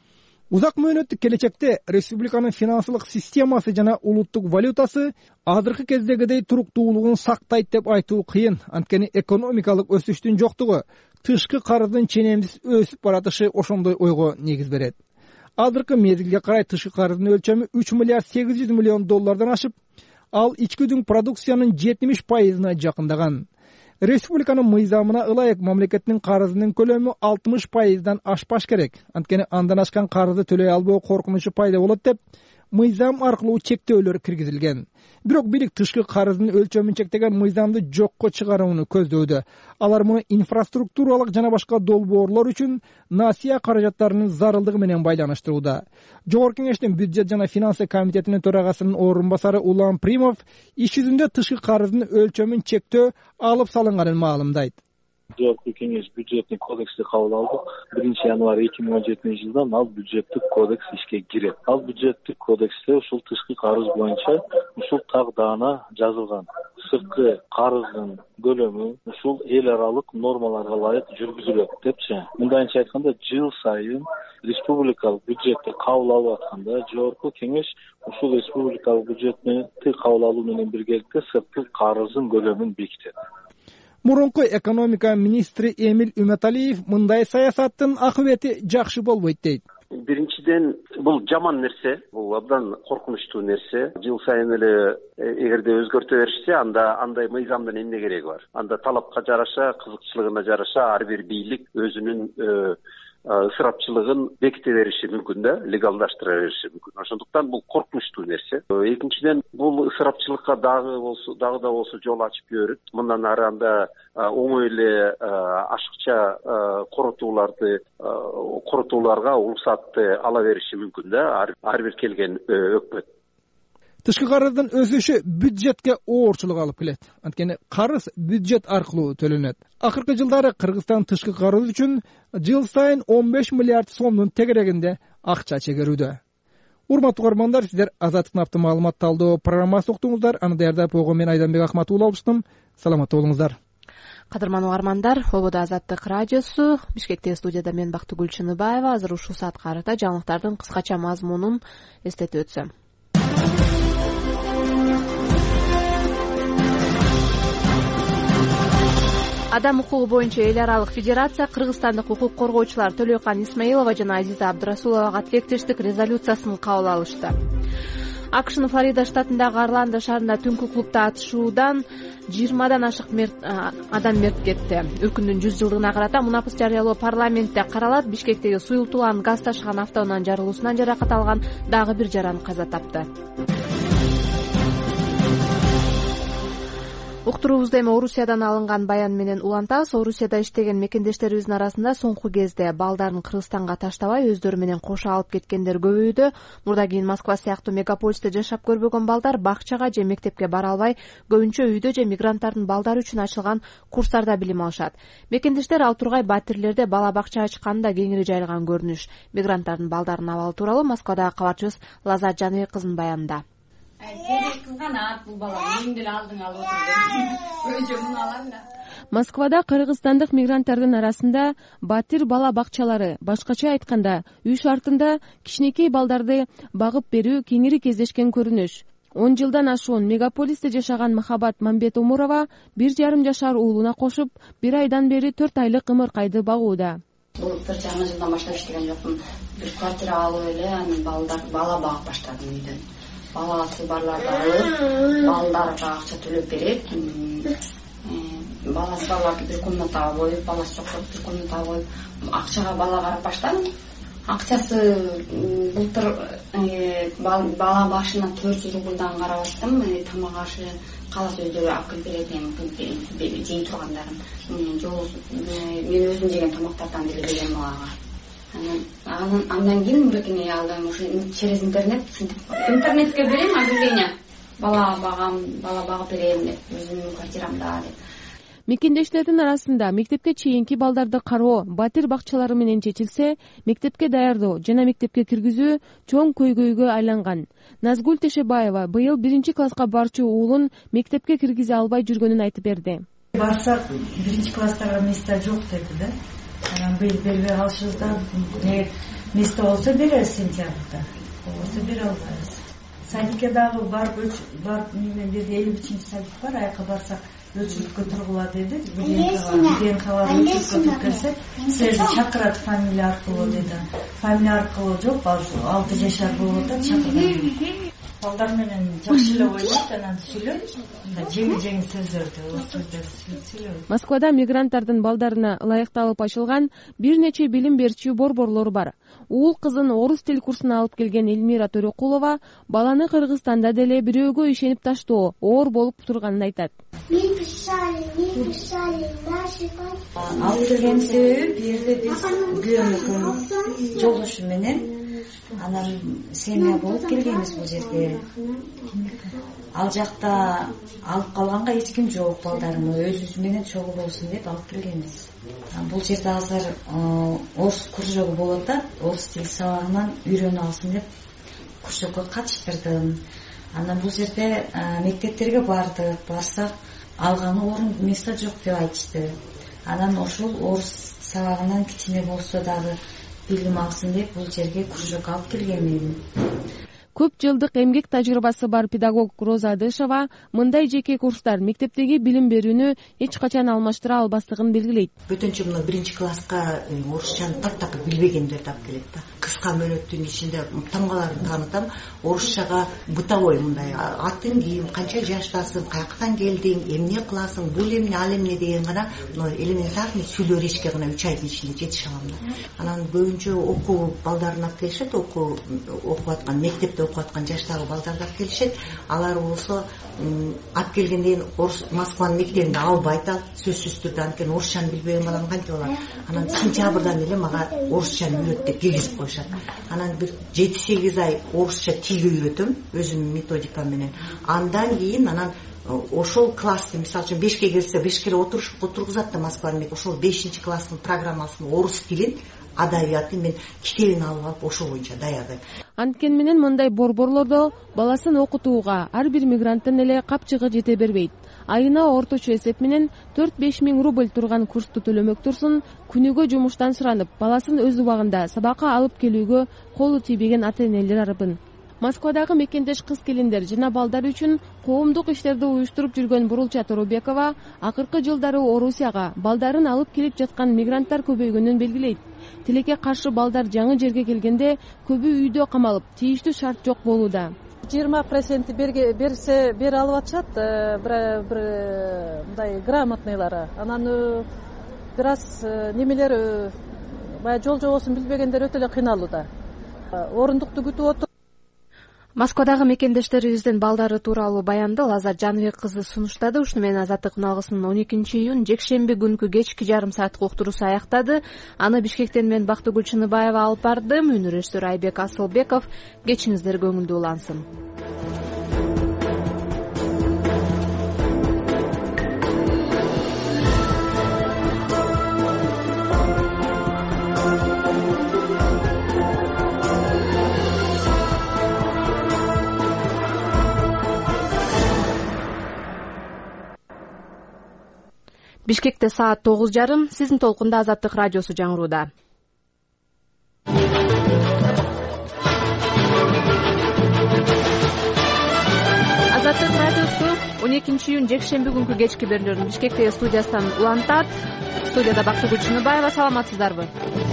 Узак мөөнөттүк келечекте республиканын финансылык системасы жана улуттук валютасы азыркы кездегидей туруктуулугун сактайт деп айтуу кыйын. Анткени экономикалык өсүштүн жоктугу, тышкы карыздын ченемсиз өсүп баратышы ошондой ойго негиз берет. Азыркы мезгилге карай тышкы карыздын өлчөмү $3,800 миллион ашып, ал ички дүң продукциянын 70%-на жакындаган. Республиканын мыйзамына ылайык мамлекеттин карызынын көлөмү 60%дан ашпаш керек. Анткени андан ашкан карызды төлөй албоо коркунучу пайда болот деп мыйзам аркылуу чектөөлөр киргизилген. Бирок бийлик тышкы карыздын өлчөмүн чектеген мыйзамды жокко чыгарууну көздөөдө. Алар муну инфраструктуралык жана башка долбоорлор үчүн насыя каражаттарынын зарылдыгы менен байланыштырууда. Жогорку Кеңештин бюджет жана финансы комитетинин төрагасынын орун басары Улан Примов иш жүзүндө тышкы карыздын өлчөмүн чектөө алып салынганын маалымдайт. Жогорку Кеңеш бюджеттик кодексти кабыл алдык. 1-январь 2017-жылдан ал бюджеттик кодекс ишке кирет. Ал бюджеттик кодексте ушул тышкы карыз боюнча ушул тагдана жазылган. Сырткы карыздын көлөмү ушул эл аралык нормаларга ылайык жүргүзүлөт депчи. Мындайча айтканда, жыл сайын республикалык бюджетти кабыл алып атканда Жогорку Кеңеш ушул республикалык бюджетти кабыл алуу менен биргеликте сырткы карыздын көлөмүн бекитет. Мурунку экономика министри Эмил Үмөталиев мындай саясаттын акыбети жакшы болбойт дейт. Биринчиден, бул жаман нерсе, бул абдан коркунучтуу нерсе. Жыл сайын эле эгерде өзгөртө беришсе, анда андай мыйзамдын эмне кереги бар? Анда талапка жараша, кызыкчылыгына жараша ар бир бийлик өзүнүн ысырапчылыгын беките бериши мүмкүн да, легалдаштыра бериши мүмкүн. Ошондуктан бул коркунучтуу нерсе. Экинчиден, бул ысырапчылыкка дагы да болсо жол ачып жиберет. Мындан ары анда оңой эле ашыкча коротууларга уруксатты ала бериши мүмкүн да, ар бир келген өкмөт. Тышкы карыздын өсүшү бюджетке оорчулук алып келет. Анткени карыз бюджет аркылуу төлөнөт. Акыркы жылдары Кыргызстан тышкы карыз үчүн жыл сайын 15 миллиард сомдун тегерегинде акча чегерүүдө. Урматтуу угармандар, сиздер Азаттык наптын маалымат талдоо программасын уктуңуздар. Аны даярдап койгон мен Айданбек Ахматуулла болуштум. Саламатта болуңуздар. Кадырман угармандар, Ободо Азаттык радиосу, Бишкектеги студияда мен Бактыгүл Чыныбаева. Азыр ушул саатка карата жаңылыктардын кыскача мазмунун эстетип өтсөм. Адам укугу боюнча эл аралык федерация кыргызстандык укук коргоочулар Төлөкан Исмаилова жана Азиза Абдрасуловага тилектештик резолюциясын кабыл алышты. АКШнын Флорида штатындагы Орландо шаарында түнкү клубда атышуудан 20дан ашык адам мерт кетти. Өкүндүн 100 жылдыгына карата мунапыс жарыялоо парламентте каралат. Бишкектеги суюлтулган газ ташыган автоунан жарылуусунан жаракат алган дагы бир жаран каза тапты. Уктуруубузду эми Орусиядан алынган баян менен улантабыз. Орусияда иштеген мекендештерибиздин арасында соңку кезде балдарын Кыргызстанга таштабай өздөрү менен кошо алып кеткендер көбөйүүдө. Мурда кийин Москва сыяктуу мегаполисте жашап көрбөгөн балдар бакчага же мектепке бара албай, көбүнчө үйдө же мигранттардын балдары үчүн ачылган курстарда билим алышат. Мекендештер ал тургай батирлерде бала бакча ачканы да кеңири жайылган көрүнүш. Мигранттардын балдарынын абалы тууралуу Москвадагы кабарчыбыз Лазат Жаныбек кызынын баянында. Кызганат бул бала, мен деле алдың алып отур. Өзү муну алам да. Москвада кыргызстандык мигранттардын арасында батир бала бакчалары, башкача айтканда, үй шартында кичинекей балдарды багып берүү кеңири кездешкен көрүнүш. 10 жылдан ашуун мегаполисте жашаган Махабат Мамбетомурова 1,5 жашар уулуна кошуп, 1 айдан бери 4 айлык ымыркайды багууда. Бул 1,5 жылдан баштап иштеген жокмун. Бир квартира алып эле, анан бала багып баштадым үйдөн. Баласы барларды алып, балдарга акча төлөп берип, баласы барларды бир комнатага коюп, баласы жок болуп бир комнатага коюп, акчага бала карап баштадым. Акчасы былтыр бала башына 400 рубльдан карап аттым. Тамак ашы калас өйдө алып келип берет эми жей тургандарын. Мен өзүм жеген тамактардан деле берем балага. Андан кийин мурекене алдым, ушу через интернет, интернетке берем объявление. Бала багып берем деп, өзүмдүн квартирамда деп. Мекендештердин арасында мектепке чейинки балдарды кароо, батир бакчалары менен чечилсе, мектепке даярдоо жана мектепке киргизүү чоң көйгөйгө айланган. Назгүл Тешебаева быйыл 1-класска барчу уулун мектепке киргизе албай жүргөнүн айтып берди. Барсак 1-класстарга место жок деди да. Анан бербей калышыбыздан место болсо беребиз сентябрда. Болбосо бере албайбыз. Садикке дагы барып мен жерде 53 садик бар, аяка барсак өчүрүккө тургула деди. ДНКга өчүрүккө келсе, силерди чакырат фамилия аркылуу деди. Фамилия аркылуу жок, 6 жашар болуп атат, чакырган. Балдар менен жакшы эле ойлойт, анан сүйлөйт. Жеңил сөздөрдү сүйлөйт. Москвада мигранттардын балдарына ылайыкталып ачылган бир нече билим берчү борборлор бар. Уул кызын орус тил курсуна алып келген Эльмира Төрөкулова баланы Кыргызстанда деле бирөөгө ишенип таштоо оор болуп турганын айтат. Мен писали наши. Алып келген себеби бир жерде биз күйөөмүн жолдошу менен анан семья болуп келгенбиз бул жерге. Ал жакта алып калганга эч ким жок, балдарымы өзүбүз менен чогуу болсун деп алып келгенбиз. Бул жерде азыр орус кружогу болуп атат, орус тил сабагынан үйрөнүп алсын деп кружокко катыштырдым. Анан бул жерде мектептерге барсак алганы орун место жок деп айтышты. Анан ошол орус сабагынан кичине болсо дагы билим алсын деп бул жерге кружок алып келгенмин. Көп жылдык эмгек тажрыйбасы бар педагог Роза Адышева мындай жеке курстар мектептеги билим берүүнү эч качан алмаштыра албастыгын белгилейт. Бөтөнчө мына 1-класска орусчаны так билбегендерди алып келет да. Кыска мөөнөттүн ичинде тамгаларын таанытам, орусчага бытовой мындай атың ким, канча жаштасың, каяктан келдиң, эмне кыласың, бул эмне, ал эмне деген гана элементарный сүйлөө речке гана 3 айдын ичинде жетише алам да. Анан көбүнчө окуу балдарын алып келишет, окуп аткан мектепте окуп аткан жаштагы балдарды алып келишет. Алар болсо алып келгенден кийин Москванын мектебинде албайт, сөзсүз түрдө, анткени орусчаны билбеген баланы кантип алат. Анан сентябрдан эле мага орусчаны үйрөт деп киргизип коюшат. Анан бир 7-8 ай орусча тилге үйрөтөм өзүмдүн методикам менен. Андан кийин анан ошол классты, мисалы үчүн 5ке келсе 5ке отургузат да Москванын мектеби. Ошол 5-класстын программасын орус тилин, адабиятын мен китебин алып ошол боюнча даярдайм. Анткени менен мындай борборлордо баласын окутууга ар бир мигранттын эле капчыгы жете бербейт. Айына орточо эсеп менен 4-5 миң рубль турган курсту төлөмөк турсун, күнүгө жумуштан суранып, баласын өз убагында сабакка алып келүүгө колу тийбеген ата-энелер арбын. Москвадагы мекендеш кыз келиндер жана балдар үчүн коомдук иштерди уюштуруп жүргөн Бурулча Торобекова акыркы жылдары Орусияга балдарын алып келип жаткан мигранттар көбөйгөнүн белгилейт. Тилекке каршы балдар жаңы жерге келгенде көбү үйдө камалып, тийиштүү шарт жок болууда. 20% бере алып атышат, бир мындай грамотныйлары. Анан бир аз немелер баягы жол жобосун билбегендер өтө эле кыйналууда. Орундукту күтүп отуруп Москвадагы мекендештерибиздин балдары тууралуу баянды Лазар Жаныбек кызы сунуштады. Ушуну менен Азаттык алгысынын 12-июнь жекшемби күнкү кечки жарым сааттык уктуруусу аяктады. Аны Бишкектен мен Бактыгүл Чыныбаева алып бардым. Үнүрөштөр Айбек Асылбеков. Кечиңиздер көңүлдүү улансын. Бишкекте саат 9:30. Сиздин толкунда Азаттык радиосу жаңырууда. Азаттык радиосу 12-июнь жекшемби күнкү кечки берүүлөрүн Бишкектеги студиясынан улантат. Студияда Бактыгүл Чыныбаева. Саламатсыздарбы?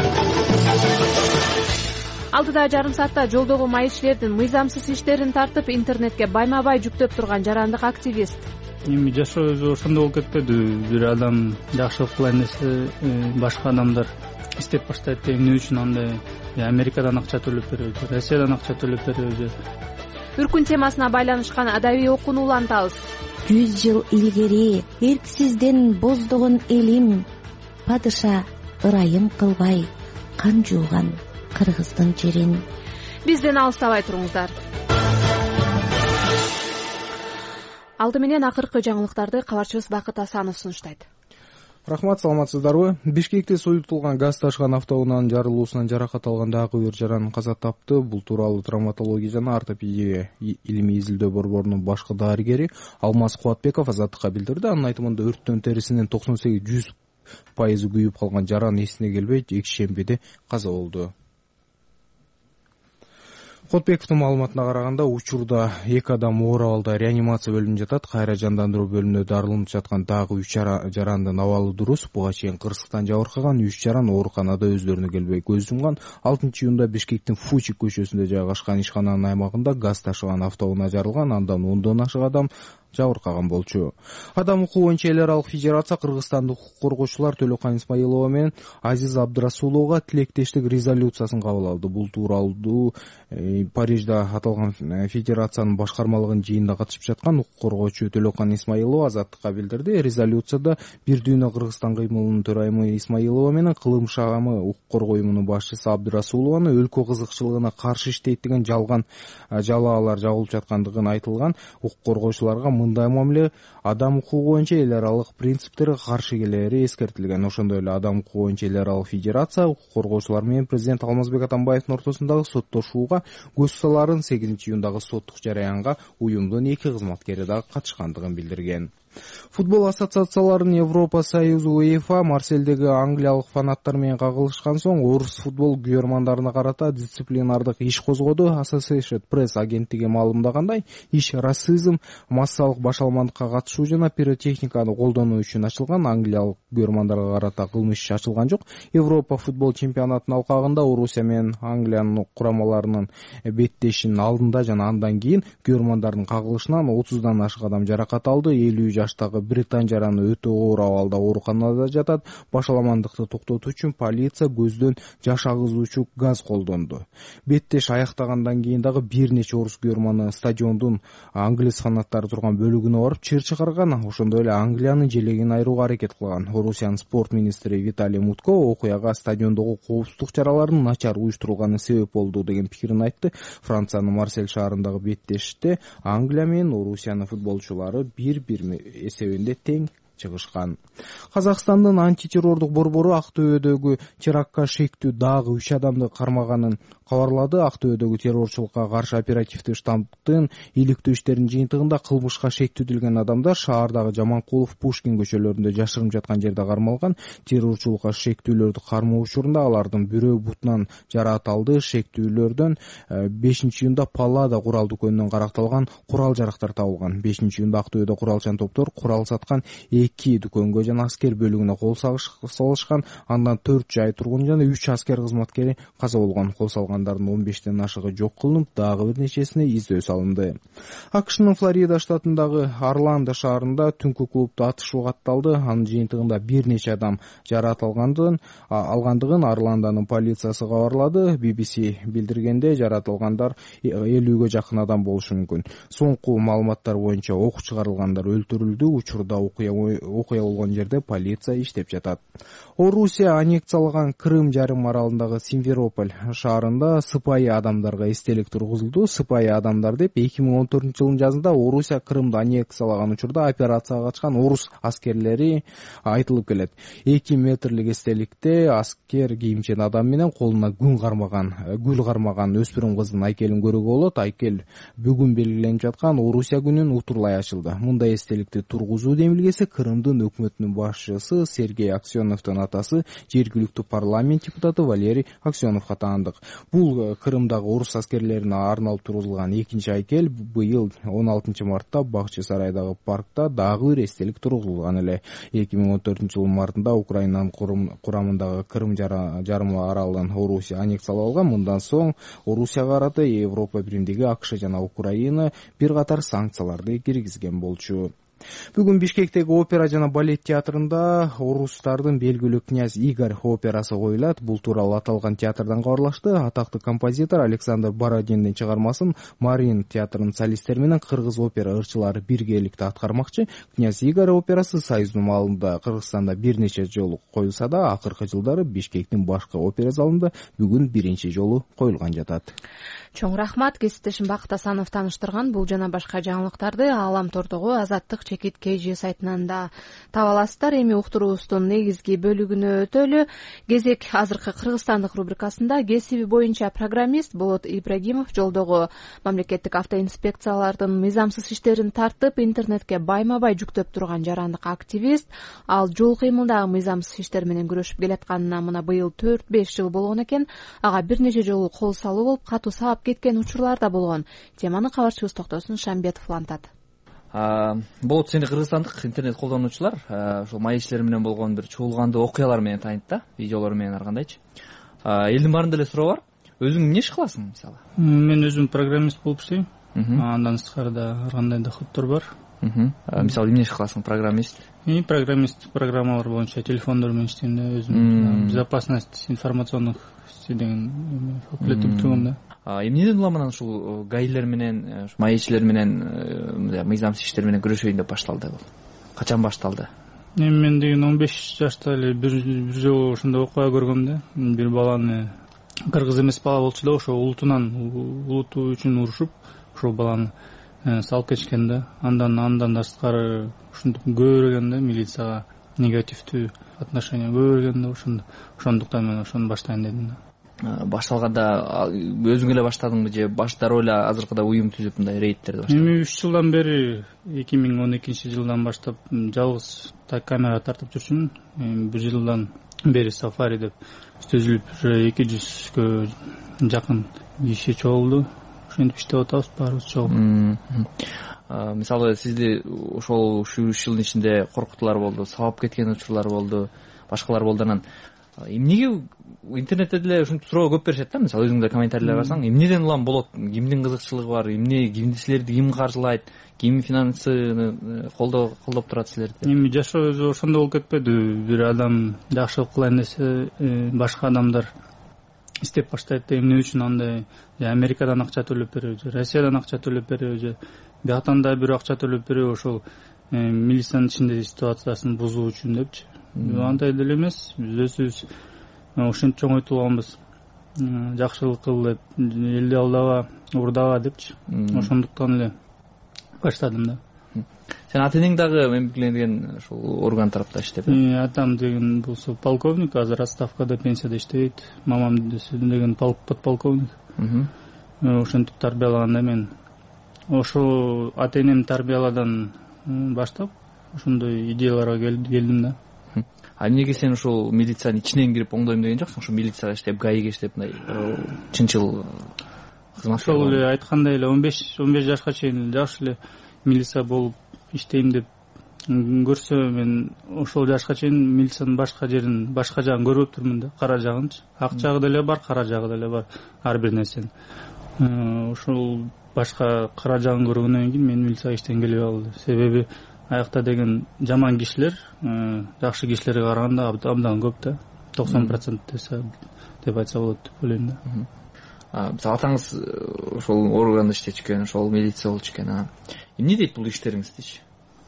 Алдыда жарым саатта жолдогу майышчылердин мыйзамсыз иштерин тартып, интернетке байма-бай жүктөп турган жарандык активист. Эми жашообуз ошондой болуп кетпедиби? Бир адам жакшылык кылайын десе, башка адамдар иштеп баштайт. Эмне үчүн андай Америкадан акча төлөп беребиз, Россиядан акча төлөп беребиз. Үркүн темасына байланышкан адабий окууну улантабыз. 100 жыл илгери эрксизден боздогон элим, падыша ырайым кылбай кан жууган кыргыздын жерин. Бизден алыстабай туруңуздар. Алды менен акыркы жаңылыктарды кабарчыбыз Бакыт Асанов сунуштайт. Рахмат, саламатсыздарбы? Бишкекте суюлтулган газ ташыган автоунаанын жарылуусунан жаракат алган дагы бир жаран каза тапты. Бул тууралуу травматология жана ортопедия илимий изилдөө борборунун башкы дарыгери Алмаз Кубатбеков Азаттыкка билдирди. Анын айтымында өрттөн терисинин 98-100% күйүп калган жаран эсине келбей жекшембиде каза болду. Кубатбековдун маалыматына караганда, учурда 2 адам оор абалда реанимация бөлүмүндө жатат. Кайра жандандыруу бөлүмүндө дарыланып жаткан дагы 3 жарандын абалы дурус. Буга чейин кырсыктан жабыркаган 3 жаран ооруканада өздөрүнө келбей көз жумган. 6-июнда Бишкектин Фучик көчөсүндө жайгашкан ишкананын аймагында газ ташыган автоунаа жарылган. Андан 10дон ашык адам жабыркаган болчу. Адам укугу боюнча эл аралык федерация Кыргызстандык укук коргоочулар Төлөкан Исмаилова менен Азиз Абдырасуловго тилектештик резолюциясын кабыл алды. Бул тууралуу Парижде аталган федерациянын башкармалыгынын жыйынына катышып жаткан укук коргоочу Төлөкан Исмаилова Азаттыкка билдирди. Резолюцияда Бир дүйнө Кыргызстан кыймылынын төрайымы Исмаилова менен кылым шагамы укук коргоо уюмунун башчысы Абдырасулованы өлкө кызыкчылыгына каршы иштейт деген жалган жалаалар жагылып жаткандыгын айтылган. Укук коргоочуларга мындай мамиле адам укугу боюнча эл аралык принциптерге каршы келери эскертилген. Ошондой эле адам укугу боюнча эл аралык федерация укук коргоочулар менен президент Алмазбек Атамбаевдин ортосундагы соттошууга көз саларын 8-июндагы соттук жараянга уюмдун 2 кызматкери дагы катышкандыгын билдирген. Футбол ассоциацияларынын Европа Союзу УЕФА Марселдеги англиялык фанаттар менен кагылышкан соң орус футбол күйөрмандарына карата дисциплинардык иш козгоду. Associated Press агенттиги маалымдагандай, иш расизм, массалык башаламандыкка катышуу жана пиротехниканы колдонуу үчүн ачылган. Англиялык күйөрмандарга карата кылмыш иш ачылган жок. Европа футбол чемпионатынын алкагында Орусия менен Англиянын курамаларынын беттешинин алдында жана андан кийин күйөрмандардын кагылышынан 30дан ашык адам жаракат алды. 50 жаштагы британ жараны өтө оор абалда ооруканада жатат. Башаламандыкты токтотуу үчүн полиция көздөн жаш агызуучу газ колдонду. Беттеш аяктагандан кийин дагы бир нече орус күйөрманы стадиондун англис фанаттары турган бөлүгүнө барып чыр чыгарган. Ошондой эле Англиянын желегин айырууга аракет кылган. Орусиянын спорт министри Виталий Мутко окуяга стадиондогу коопсуздук чараларынын начар уюштурулганы себеп болду деген пикирин айтты. Франциянын Марсель шаарындагы беттеште Англия менен Орусиянын футболчулары 1-1 эсебинде тең чыгышкан. Казакстандын антитеррордук борбору Актөбөдөгү терактка шектүү дагы 3 адамды кармаганын кабарлады. Актөбөдөгү террорчулукка каршы оперативдик штабтын иликтөө иштеринин жыйынтыгында кылмышка шектүүдүлгөн адамдар шаардагы Жаманкулов, Пушкин көчөлөрүндө жашырынып жаткан жерде кармалган. Террорчулукка шектүүлөрдү кармоо учурунда алардын бирөө бутунан жараат алды. Шектүүлөрдөн 5-июнда Паллада курал дүкөнүнөн каракталган курал жарактар табылган. 5-июнда Актөбөдө куралчан топтор курал саткан 2 2 дүкөнгө жана аскер бөлүгүнө кол салышкан. Андан 4 жай тургун жана 3 аскер кызматкери каза болгон. Кол салгандардын 15тен ашыгы жок кылынып, дагы бир нечесине издөө салынды. АКШнын Флорида штатындагы Орландо шаарында түнкү клубда атышуу катталды. Анын жыйынтыгында бир нече адам жаракат алгандыгын Орландонун полициясы кабарлады. BBC билдиргенде, жаракат алгандар 50-гө жакын адам болушу мүмкүн. Соңку маалыматтар боюнча ок чыгарылгандар өлтүрүлдү. Учурда окуя болгон жерде полиция иштеп жатат. Орусия аннексиялаган Крым жарым аралындагы Симферополь шаарында сыпайы адамдарга эстелик тургузулду. Сыпайы адамдар деп 2014-жылдын жазында Орусия Крымды аннексиялаган учурда операцияга катышкан орус аскерлери айтылып келет. 2 метрлик эстеликте аскер кийимчен адам менен колуна гүл кармаган өспүрүм кыздын айкелин көрүүгө болот. Айкел бүгүн белгиленип жаткан Орусия күнүн утурлай ачылды. Мындай эстеликти тургузуу демилгеси Крымдын өкмөтүнүн башчысы Сергей Аксеновдун атасы, жергиликтүү парламент депутаты Валерий Аксеновго таандык. Бул Крымдагы орус аскерлерине арналып тургузулган экинчи айкел. Быйыл 16 мартта Бакчы сарайдагы паркта дагы бир эстелик тургузулган эле. 2014-жылдын мартында Украинанын курамындагы Крым жарым аралын Орусия аннексиялап алган. Мындан соң Орусияга карата Европа биримдиги АКШ жана Украина бир катар санкцияларды киргизген болчу. Бүгүн Бишкектеги опера жана балет театрында орустардын белгилүү князь Игорь операсы коюлат. Бул тууралуу аталган театрдан кабарлашты. Атактуу композитор Александр Бородиндин чыгармасын Марин театрынын солисттери менен кыргыз опера ырчылары биргеликте аткармакчы. Князь Игорь операсы Союздун маалында Кыргызстанда бир нече жолу коюлса да, акыркы жылдары Бишкектин башкы опера залында бүгүн биринчи жолу коюлган жатат. Чоң рахмат. Кесиптешим Бакыт Асанов тааныштырган бул жана башка жаңылыктарды Аалам тордогу Азаттык чекит KG сайтынан да таба аласыздар. Эми уктуруубуздун негизги бөлүгүнө өтөлү. Кезек азыркы Кыргызстандык рубрикасында кесиби боюнча программист Болот Ибрагимов жолдогу мамлекеттик автоинспекциялардын мыйзамсыз иштерин тартып, интернетке байма-бай жүктөп турган жарандык активист. Ал жол кыймылдагы мыйзамсыз иштер менен күрөшүп келатканына мына быйыл 4-5 жыл болгон экен. Ага бир нече жолу кол салуу болуп, катуу сабап кеткен учурлар да болгон. Теманы кабарчыбыз Токтосун Шамбетов улантат. Болот, сени кыргызстандык интернет колдонуучулар ошол маектер менен болгон бир чуулгандуу окуялар менен тааныйт да, видеолор менен аргандайчы. Элдин баарында эле суроо бар. Өзүң эмне иш кыласың, мисалы? Мен өзүм программист болуп иштейм. Андан сырткары ар кандай доходдор бар. Мисалы, эмне иш кыласың, программист? Программист программалар боюнча телефондор менен иштейм да, өзүм безопасность информационных деген факультетти бүтүргөм да. Эмнеден улам анан ушул гаилер менен, маекчилер менен, мыйзамсыз иштер менен күрөшөйүн деп башталды бул? Качан башталды? Мен деген 15 жашта эле бир жолу ошондой окуя көргөм да. Бир баланы, кыргыз эмес бала болчу да, ошо улутуу үчүн урушуп, ошол баланы салып кетишкен да. Андан да сырткары ушинтип көбөргөн да, милицияга негативдүү отношение көбөргөн да, ошондуктан мен ошону баштайын дедим да. Башталганда өзүң эле баштадыңбы же дароо эле азыркыда уюм түзүп мындай рейдтерди баштадың? Эми 3 жылдан бери, 2012-жылдан баштап жалгыз камера тартып жүрчүмүн. Бир жылдан бери Safari деп түзүлүп, уже 200гө жакын киши чогулду. Ошентип иштеп атабыз, баарыбыз чогулуп. Мисалы, сизди ушул 3 жылдын ичинде коркутуулар болду, сабап кеткен учурлар болду, башкалар болду. Анан эмнеге интернетте деле ушинтип суроо көп беришет да, мисалы өзүң да комментарийлер барсаң, эмнеден улам болот, кимдин кызыкчылыгы бар, силерди ким каржылайт, ким финансыны колдоп турат силерди? Эми жашоо өзү ошондой болуп кетпеди. Бир адам жакшылык кылайын десе, башка адамдар иштеп баштайт да, эмне үчүн андай Америкадан акча төлөп берип же Россиядан акча төлөп берип же бияктан да бир акча төлөп берип, ошол милициянын ичиндеги ситуациясын бузуу үчүн депчи. Андай деле эмес, биз өзүбүз ошентип чоңойтулганбыз. Жакшылык кыл деп, элди алдаба, урдаба депчи. Ошондуктан эле баштадым да. Сен ата-энең дагы мемлекеттик ушул орган тарапта иштеп? Атам деген болсо полковник, азыр отставкада, пенсияда иштейт. Мамам деген подполковник. Ошентип тарбиялаган да мен. Ошо ата-энем тарбияладан баштап ошондой идеяларга келдим да. Эмнеге сен ушул милициянын ичинен кирип оңдойм деген жоксуң? Ошо милицияда иштеп, ГАИге иштеп, мындай чынчыл кызмат. Ошол эле айткандай эле 15 жашка чейин жакшы эле милиция болуп иштейм деп көрсө мен ошол жашка чейин милициянын башка жагын көрүп турмун да, кара жагынчы. Ак жагы деле бар, кара жагы деле бар ар бир нерсенин. Ошол башка кара жагын көргөндөн кийин мен милицияга иштен келбей калды. Себеби аякта деген жаман кишилер жакшы кишилерге караганда абдан көп да, 90% деп айтса болот деп ойлойм да. Мисалы атаңыз ошол органда иштечү, ошол милиция болчу экен. Эмне дейт бул иштериңиздичи?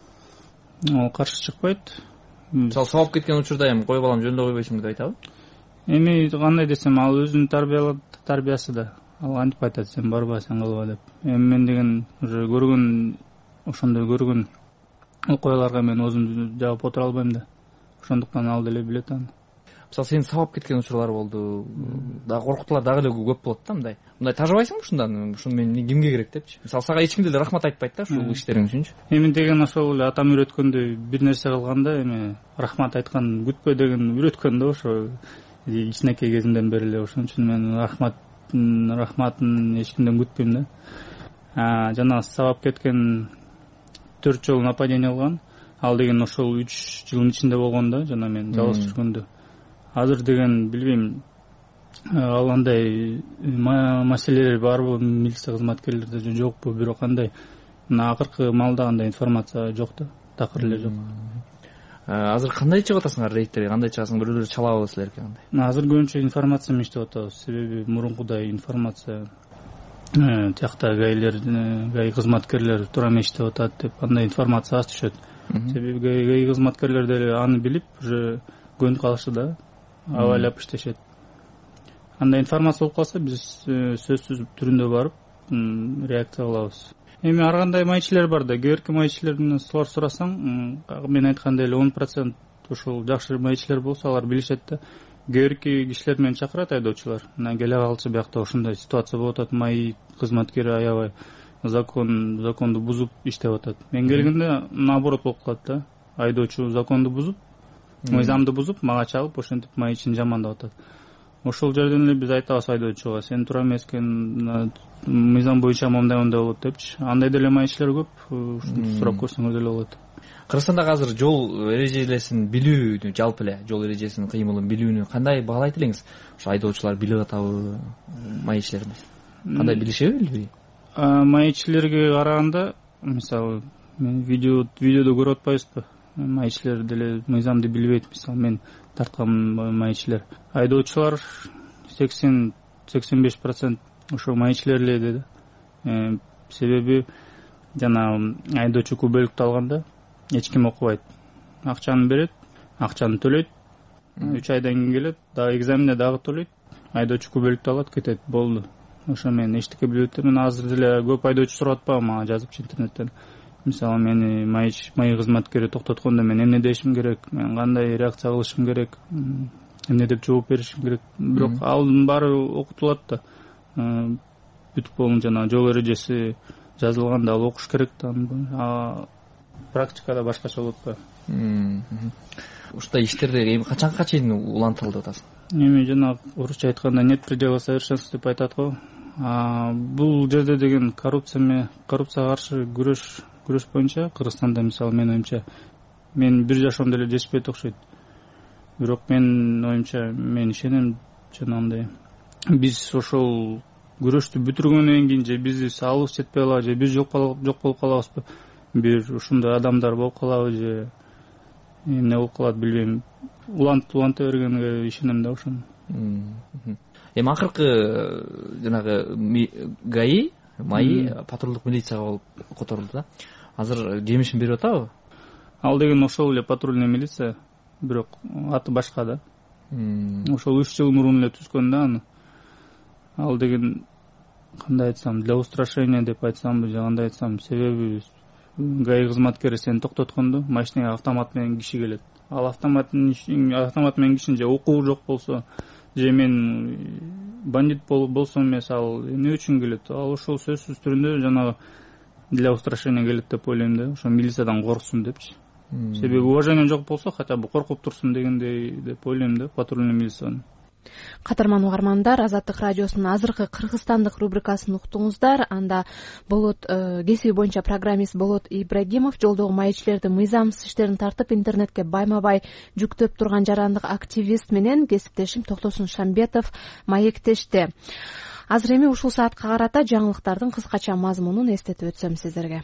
Ал каршы чыкпайт. Мисалы сабап кеткен учурда эми кой балам жөндөй койбойсуң деп айтабы? Эми кандай десем, ал өзүнүн тарбиясы да. Ал антип айтат, сен барба, сен кылба деп. Эми мен деген уже көргөн, ошондой көргөн окуяларга мен өзүм жаап отура албайм да. Ошондуктан ал деле билет аны. Мисалы сен сабап кеткен учурлар болду. Дагы коркутуулар дагы эле көп болот да, мындай тажыбайсыңбы ушундан? Ушуну мен эмгеге керек депчи. Мисалы сага эч ким деле рахмат айтпайт да ушул иштериң үчүнчү. Эми деген ошол эле атам үйрөткөндөй бир нерсе кылганда эми рахмат айткан күтпө деген үйрөткөн да, ошо кичинекей кезимден бери эле. Ошон үчүн мен рахматын эч кимден күтпөйм да. Жана сабап кеткен 4 жолу нападение кылган. Ал деген ошол 3 жылдын ичинде болгон да, жана мен жалгыз жүргөндө. Азыр деген билбейм, ал андай маселелер барбы милиция кызматкерлерде же жокпу, бирок андай мына акыркы маалда андай информация жок да, такыр эле жок. Азыр кандай чыгып атасыңар рейдтерге, кандай чыгасың, бирөөлөр чалабы силерге кандай? Азыр көбүнчө информация менен иштеп атабыз, себеби мурункудай информация тиякта ГАИ кызматкерлер туура эмес иштеп атат деп андай информация аз түшөт. Себеби ГАИ кызматкерлер деле аны билип уже көнүп калышты да, абайлап иштешет. Андай информация болуп калса биз сөзсүз түрүндө барып реакция кылабыз. Эми ар кандай майчилер бар да, кээ бирки майчилерден сурасаң, мен айткандай эле 10% ошол жакшы майчилер болсо алар билишет да. Кээ бирки кишилер менен чакырат айдоочулар. Мына келе калчы биякта ошондой ситуация болуп атат, май кызматкери аябай законду бузуп иштеп атат. Мен келгенде наоборот болуп калат да. Айдоочу законду бузуп, мыйзамды бузуп, мага чалып, ошентип майчын жамандап атат. Ошол жерден эле биз айтабыз айдоочуга, сен туура эмес экен, мыйзам боюнча мындай болот депчи. Андай деле майчылар көп, ушуну сурап көрсөңөр деле болот. Кыргызстандагы азыр жол эрежелесин билүүнү, жалпы эле жол эрежесинин кыймылын билүүнү кандай баалайт элеңиз? Ошо айдоочулар билип атабы, майчилерimiz? Кандай билишеби, билбейби? Майчилерге караганда, мисалы, мен видеодо көрүп атпайбызбы? Майчилер деле мыйзамды билбейт, мисалы мен тарткан майчилер. Айдоочулар 80-85% ошо майчилер эле деди. Себеби жана айдоочу күбөлүктү алганда эч ким окубайт. Акчаны берет, акчаны төлөйт. 3 айдан кийин келет, дагы экзаменде дагы төлөйт. Айдоочу күбөлүктү алат, кетет, болду. Ошо мен эчтеке билбейт. Мен азыр деле көп айдоочу сурап атпабы мага жазыпчы интернеттен. Мисалы мени май кызматкери токтоткондо мен эмне дешим керек, мен кандай реакция кылышым керек, эмне деп жооп беришим керек. Бирок алдын баары окутулат да. Бүтүп болгон жана жол эрежеси жазылганда ал окуш керек да. Практикада башкача болот да. Ушундай иштерде эми качанга чейин улантылды атасың? Эми жана орусча айтканда нет предела совершенства деп айтат го. Бул жерде деген коррупцияга каршы күрөш боюнча Кыргызстанда мисалы менин оюмча мен 1 жашоомдо эле жетишпейт окшойт. Бирок менин оюмча мен ишенем жанагындай биз ошол күрөштү бүтүргөндөн кийин же биз алыбыз жетпей калабы же биз жок болуп калабызбы, бир ушундай адамдар болуп калабы же эмне болуп калат билбейм. Уланта бергенге ишенем да ошону. Эми акыркы жанагы ГАИ майы патрулдук милицияга болуп которулду да. Азыр жемишин берип атабы? Ал деген ошол эле патрульный милиция, бирок аты башка да. Ошол 3 жыл мурун эле түзгөн да аны. Ал деген кандай айтсам, для устрашения деп айтсамбы, же кандай айтсам, себеби ГАИ кызматкери сени токтоткондо машинага автомат менен киши келет. Ал автомат менен кишинин же окуу жок болсо, же мен бандит болсом эмес, ал эмне үчүн келет? Ал ошол сөзсүз түрүндө жанагы для устрашения келет деп ойлойм да. Ошо милициядан корксун депчи. Себеби уважение жок болсо, хотя бы коркуп турсун дегендей деп ойлойм да, патрульный милицияны. Катарман угармандар, Азаттык радиосунун азыркы кыргызстандык рубрикасын уктуңуздар. Анда болот кесиби боюнча программист Болот Ибрагимов жолдогу маекчилердин мыйзамсыз иштерин тартып интернетке байма-бай жүктөп турган жарандык активист менен кесиптешим Токтосун Шамбетов маектешти. Азыр эми ушул саатка карата жаңылыктардын кыскача мазмунун эстетип өтсөм сиздерге.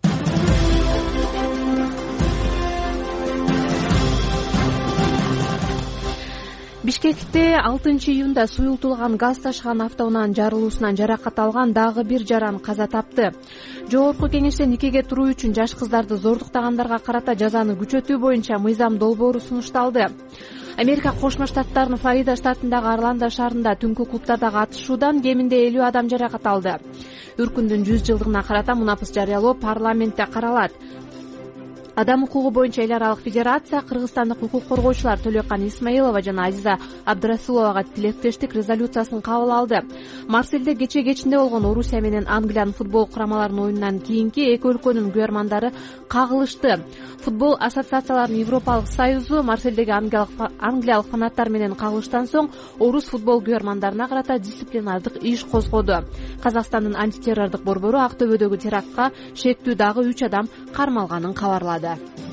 Бишкекте 6-июнда суюлтулган газ ташыган автоунаанын жарылуусунан жаракат алган дагы бир жаран каза тапты. Жогорку Кеңеште никеге туруу үчүн жаш кыздарды зордуктагандарга карата жазаны күчөтүү боюнча мыйзам долбоору сунушталды. Америка Кошмо Штаттарынын Флорида штатындагы Орландо шаарында түнкү клубдардагы атышуудан кеминде 50 адам жаракат алды. Үркүндүн 100 жылдыгына карата мунапыс жарыялоо парламентте каралат. Адам укугу боюнча эл аралык федерация кыргызстандык укук коргоочулар Төлөкан Исмаилова жана Азиза Абдрасуловага тилектештик резолюциясын кабыл алды. Марселде кечинде болгон Орусия менен Англиянын футбол курамаларынын оюнунан кийинки эки өлкөнүн күйөрмандары кагылышты. Футбол ассоциацияларынын Европалык союзу Марселдеги англиялык фанаттар менен кагылыштан соң орус футбол күйөрмандарына карата дисциплинардык иш козгоду. Казакстандын антитеррордук борбору Актөбөдөгү терактка шектүү дагы 3 адам кармалганын кабарлады.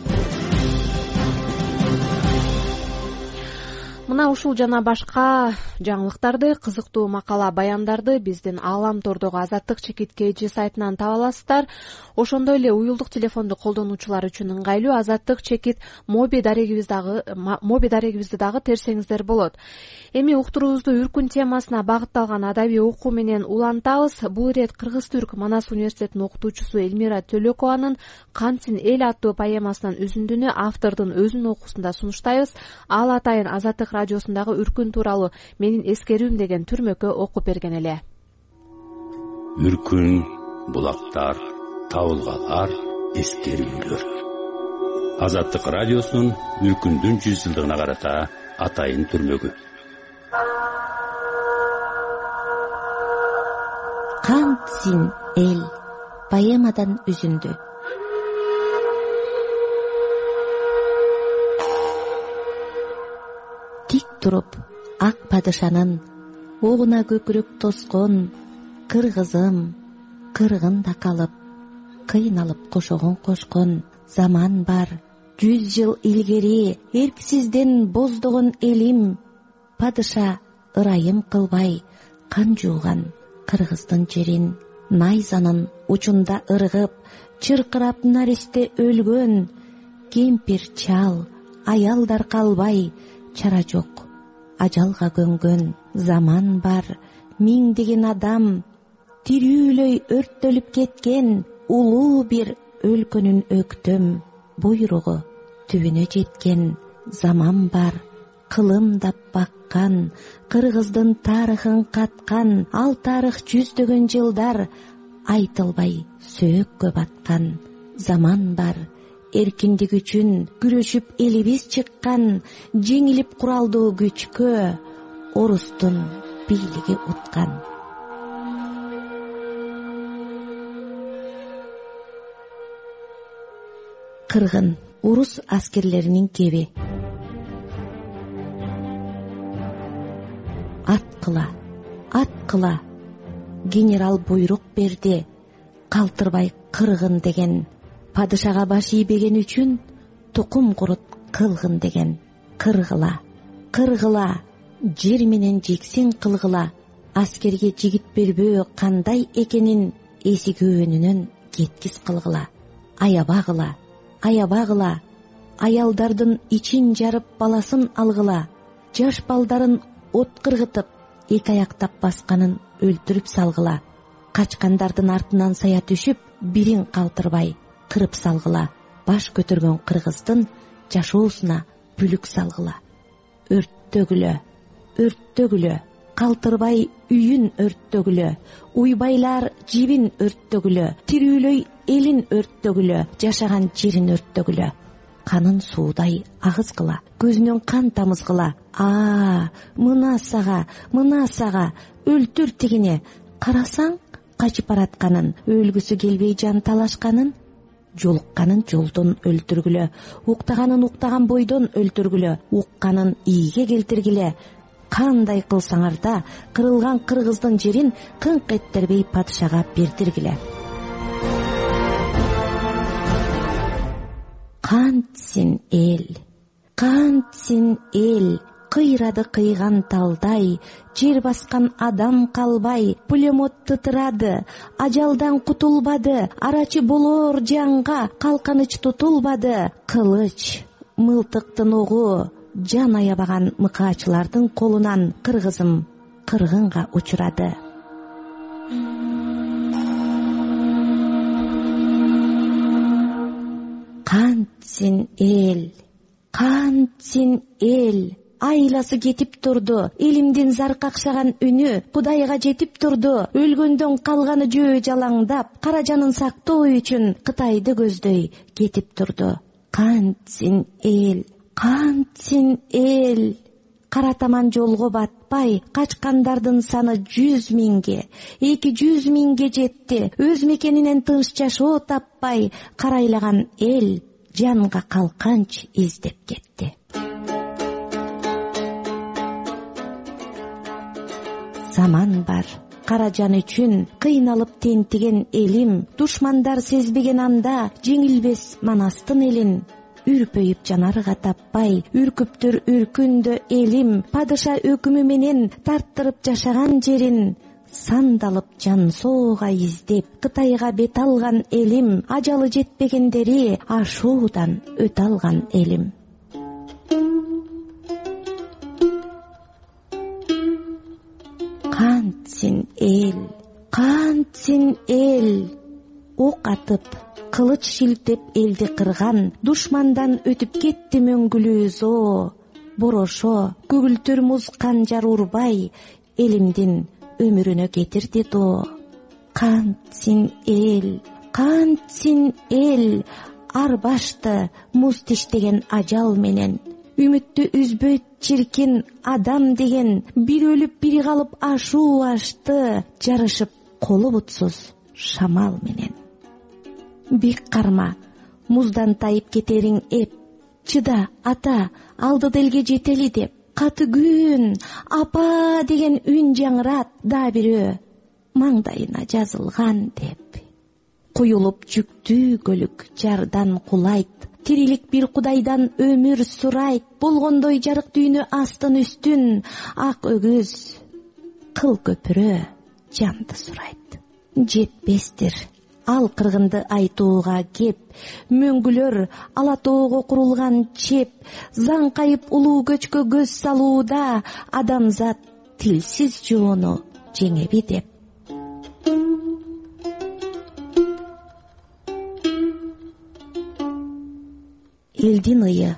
Мына ушул жана башка жаңылыктарды, кызыктуу макала баяндарды биздин Ааламтордогу Азаттык чекит KG сайтынан таба аласыздар. Ошондой эле уюлдук телефонду колдонуучулар үчүн ыңгайлуу Азаттык чекит моби дарегибизди дагы терсеңиздер болот. Эми уктуруубузду Үркүн темасына багытталган адабий окуу менен улантабыз. Бул ирет Кыргыз-Түрк Манас университетинин окутуучусу Элмира Төлөкованын Кантсин эл аттуу поэмасынын үзүндүнү автордун өзүнүн окуусунда сунуштайбыз. Ал атайын Азаттык радиосундагы Үркүн тууралуу менин эскерүүм деген түрмөккө окуп берген эле. Үркүн, булактар, табылгалар, эскерүүлөр. Азаттык радиосунун Үркүндүн 100 жылдыгына карата атайын түрмөгү. Кантсин эл поэмадан үзүндү. Тик туруп ак падышанын огуна көкүрөк тоскон кыргызым кыргында калып кыйналып кошогон кошкон заман бар. 100 жыл илгери эрксизден боздогон элим падыша ырайым кылбай кан жууган кыргыздын жерин найзанын учунда ыргып чыркырап наристе өлгөн кемпир чал аялдар калбай чара жок ажалга көнгөн заман бар. Миңдеген адам тирүүлөй өрттөлүп кеткен улуу бир өлкөнүн өктөм буйругу түбүнө жеткен заман бар. Кылымдап баккан кыргыздын тарыхын каткан ал тарых жүздөгөн жылдар айтылбай сөөккө баткан заман бар. Эркиндик үчүн күрөшүп элибиз чыккан жеңилип куралдуу күчкө орустун бийлиги уткан. Кыргын урус аскерлеринин кеби. Ат кыла генерал буйрук берди калтырбай кыргын деген. Падышага баш ийбеген үчүн тукум курут кылгын деген. Кыргыла жер менен жексен кылгыла. Аскерге жигит бербөө кандай экенин эсигөөнүнөн кеткис кылгыла. Аябагыла аялдардын ичин жарып баласын алгыла. Жаш балдарын от кыргытып эки аяктап басканын өлтүрүп салгыла. Качкандардын артынан сая түшүп бирин калтырбай кырып салгыла. Баш көтөргөн кыргыздын жашоосуна бүлүк салгыла. Өрттөгүлө калтырбай үйүн өрттөгүлө. Уйбайлар жибин өрттөгүлө. Тирүүлөй элин өрттөгүлө. Жашаган жерин өрттөгүлө. Канын суудай агызгыла. Көзүнөн кан тамызгыла. Мына сага өлтүр тигине. Карасаң качып баратканын, өлгүсү келбей жан талашканын, жолукканын жолдон өлтүргүлө. Уктаган бойдон өлтүргүлө. Укканын ийге келтиргиле. кандай кылсаңар да кырылган кыргыздын жерин кыңк эттербей падышага бердиргиле. Кантсин эл, кантсин эл, кыйрады кыйган талдай, жер баскан адам калбай, пулемот тытырады, ажалдан кутулбады, арачы болор жанга калканыч тутулбады, кылыч, мылтыктын огу жан аябаган мыкаачылардын колунан кыргызым кыргынга учурады. Кантсин эл, кантсин эл, айласы кетип турду, элимдин заркакшаган үнү Кудайга жетип турду, өлгөндөн калганы жөө жалаңдап, кара жанын сактоо үчүн Кытайды көздөй кетип турду. Кантсин эл, кантсин эл, кара таман жолго батпай, качкандардын саны 100 миңге, 200 миңге жетти. Өз мекенинен тынч жашоо таппай, карайлаган эл жанга калканч издеп кетти. Заман бар, кара жан үчүн кыйналып тентиген элим, душмандар сезбеген анда жеңилбес манастын элин. Үрпөйүп жанарга таппай, үркүптүр үркүндө элим, падыша өкүмү менен тарттырып жашаган жерин. Сандалып жан соога издеп, Кытайга бет алган элим, ажалы жетпегендери ашуудан өт алган элим. Кантсин эл, кантсин эл, ок атып, кылыч шилтеп элди кырган, душмандан өтүп кетти мөңгүлүү зоо. Борошо, көгүлтүр муз канжар урбай, элимдин өмүрүнө кетирди доо. Кантсин эл, кантсин эл, ар башты муз тиштеген ажал менен. Үмүттү үзбөйт чиркин адам деген, бир өлүп бири калып ашуу ашты, жарышып колу бутсуз шамал менен. Бик карма, муздан тайып кетериң эп, чыда ата, алды делге жетели деп, каты күн, апа деген үн жаңырат, да бирөө маңдайына жазылган деп. Куюлуп жүктүү көлүк жардан кулайт, тирилик бир Кудайдан өмүр сурайт, болгондой жарык дүйнө астын үстүн, ак өгүз кыл көпүрө жанды сурайт. Жетпестир ал кыргынды айтууга кеп, мөңгүлөр ала тоого курулган чеп, заңкайып улуу көчкө көз салууда, адамзат тилсиз жоону жеңеби деп. Элдин ыйы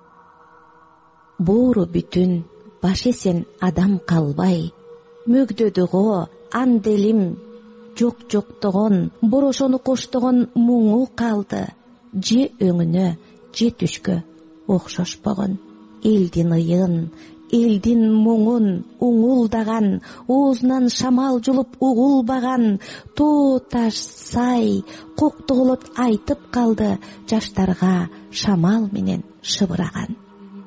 боору бүтүн, баш эсен адам калбай, мөгдөдү го анделим, жок-жоктогон, борошону коштогон муңу калды, же өңүнө, же түшкө окшошпогон. Элдин ыйын, элдин муңун уңулдаган, оозунан шамал жулуп угулбаган, тоо таш сай, коктоголот айтып калды, жаштарга шамал менен шыбыраган.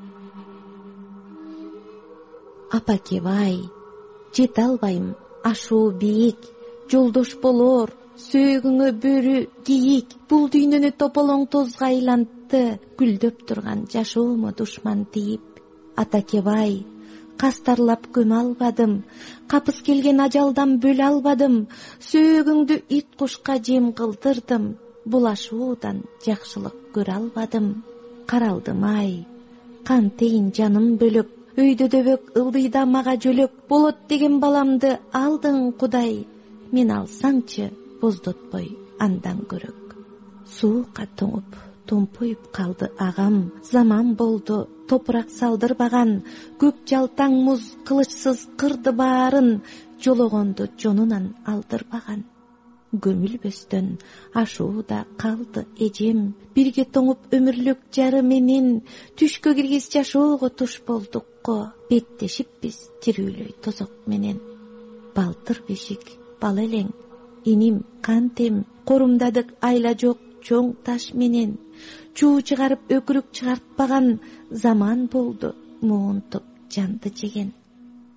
Апакебай, жете албайм, ашуу бийик, жолдош болор, сөөгүңө бөрү кийик, бул дүйнөнү тополоң тозго айлантты, гүлдөп турган жашоому душман тийип. Атакебай, кастарлап көмө албадым, капыс келген ажалдан бөлө албадым, сөөгүңдү ит кушка жем кылдырдым, бул ашуудан жакшылык көрө албадым. Каралдым ай, кантейин жаным бөлөк, өйдө дөбөк ылдыйда мага жөлөк, болот деген баламды алдың Кудай, мен алсаңчы боздотпой андан көрөк. Суукка тоңуп, томпоюп калды агам, заман болду, топурак салдырбаган, көк жалтаң муз кылычсыз кырды баарын, жологонду жонунан алдырбаган. Көмүлбөстөн ашууда калды эжем, бирге тоңуп өмүрлүк жары менен, түшкө киргиз жашоого туш болдук го, беттешиппиз тирүүлөй тозок менен. Балтыр бешик, бал элең, иним кантем, корумдадык айла жок чоң таш менен, чуу чыгарып өкүрүк чыгартпаган, заман болду муунтуп жанды жеген.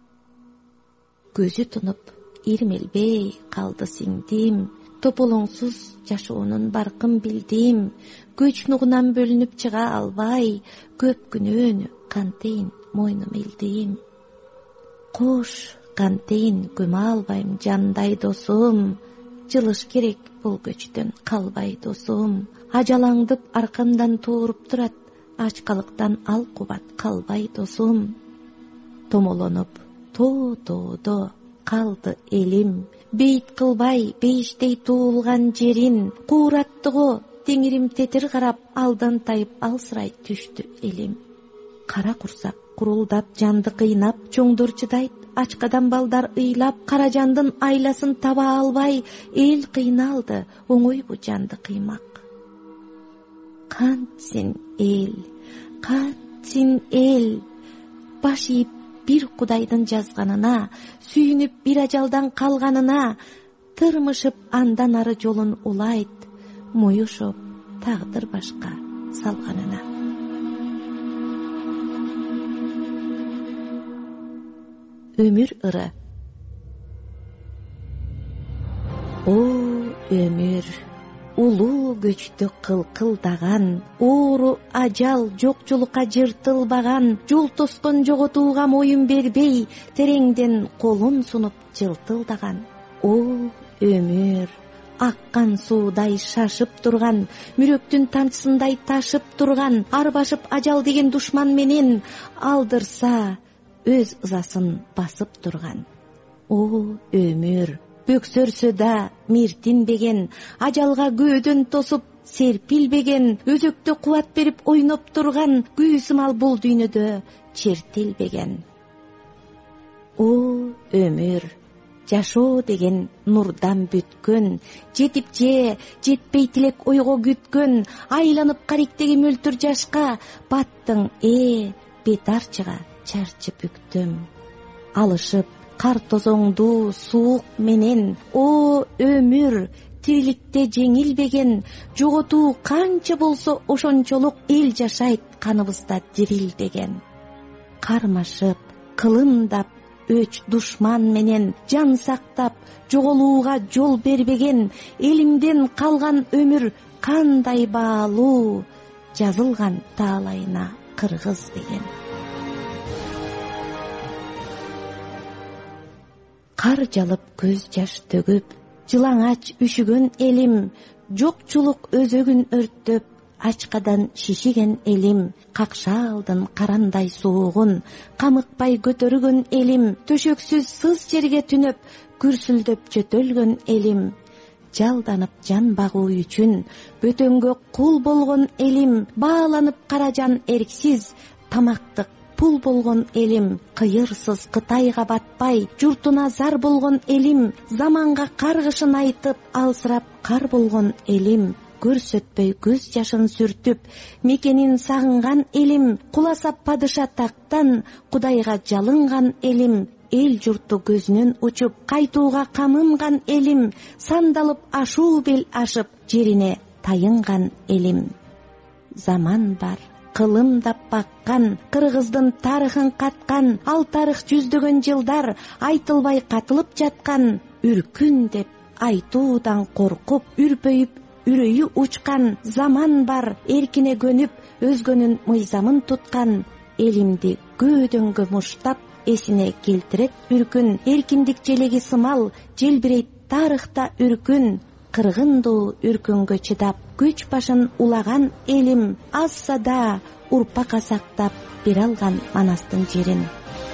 көзү тунуп ирмелбей калды сиңдим, тополоңсуз жашоонун баркын билдим, көч нугунан бөлүнүп чыга албай, көп күнөөнү кантейин мойнума илдим. Кош, кантейин көмө албайм жандай досум, жылыш керек бул көчтөн калбай досум. Ажалаңдып аркамдан тууруп турат, ачкалыктан ал кубат калбай досум. Томолонуп тоодо калды элим, бейт кылбай бейиштей туулган жерин, куураттыго теңирим тетир карап, алдан тайып алсырай түштү элим. Кара курсак курулдап жанды кыйнап, чоңдор чыдайт ачкадан балдар ыйлап, Каражандын айласын таба албай, эл кыйналды, оңойбу жанды кыймак. Кантсин эл, баш ийип бир Кудайдын жазганына, сүйүнүп бир ажалдан калганына, тырмышып андан ары жолун улайт, моюшуп тагдыр башка салганына. Өмүр ыры. О өмүр, улуу көчтү кылкылдаган, оору ажал жокчулукка жыртылбаган, жол тоскон жоготууга моюн бербей, тереңден колун сунуп жылтылдаган. О өмүр, аккан суудай шашып турган, мүрөктүн тамчысындай ташып турган, арбашып ажал деген душман менен, алдырса өз ызасын басып турган. О өмүр, бөксөрсө да миртинбеген, ажалга көөдөн тосуп серпилбеген, өзөктө кубат берип ойноп турган, күй сымал бул дүйнөдө чертилбеген. О өмүр, жашоо деген нурдан бүткөн, жетип же жетпей тилек ойго күткөн, айланып кариктеги мөлтүр жашка, баттың бет арчыга чарчы бүктүм. Алышып кар тозоңду суук менен, о өмүр, тириликте жеңилбеген, жоготуу канча болсо ошончолук эл жашайт каныбызда дирилдеген. Кармашып, кылымдап, өч душман менен, жан сактап, жоголууга жол бербеген, элимден калган өмүр кандай баалуу, жазылган таалайына кыргыз деген. Кар жалып көз жаш төгүп, жылаңач үшүгөн элим, жокчулук өзөгүн өрттөп, ачкадан шишиген элим, какша алдын карандай суугун, камыкпай көтөргөн элим, төшөксүз сыз жерге түнөп, күрсүлдөп жөтөлгөн элим, жалданып жан багуу үчүн, бөтөнгө кул болгон элим, бааланып каражан эрксиз, тамактык пул болгон элим, кыйырсыз Кытайга батпай, журтуна зар болгон элим, заманга каргышын айтып, алсырап кар болгон элим, көрсөтпөй көз жашын сүртүп, мекенин сагынган элим, куласа падыша тактан, Кудайга жалынган элим, эл журту көзүнөн учуп, кайтууга камынган элим, сандалып ашуу бел ашып, жерине тайынган элим. Заман бар, кылымдап баккан, кыргыздын тарыхын каткан, ал тарых жүздөгөн жылдар айтылбай катылып жаткан, үркүн деп айтуудан коркуп, үрпөйүп үрөйү учкан. Заман бар, эркине көнүп, өзгөнүн мыйзамын туткан, элимди көөдөнгө муштап, эсине келтирет үркүн, эркиндик желеги сымал, желбирейт тарыхта үркүн, кыргындуу үркүнгө чыдап, күч башын улаган элим, азса да урпакка сактап бере алган Манастын жерин.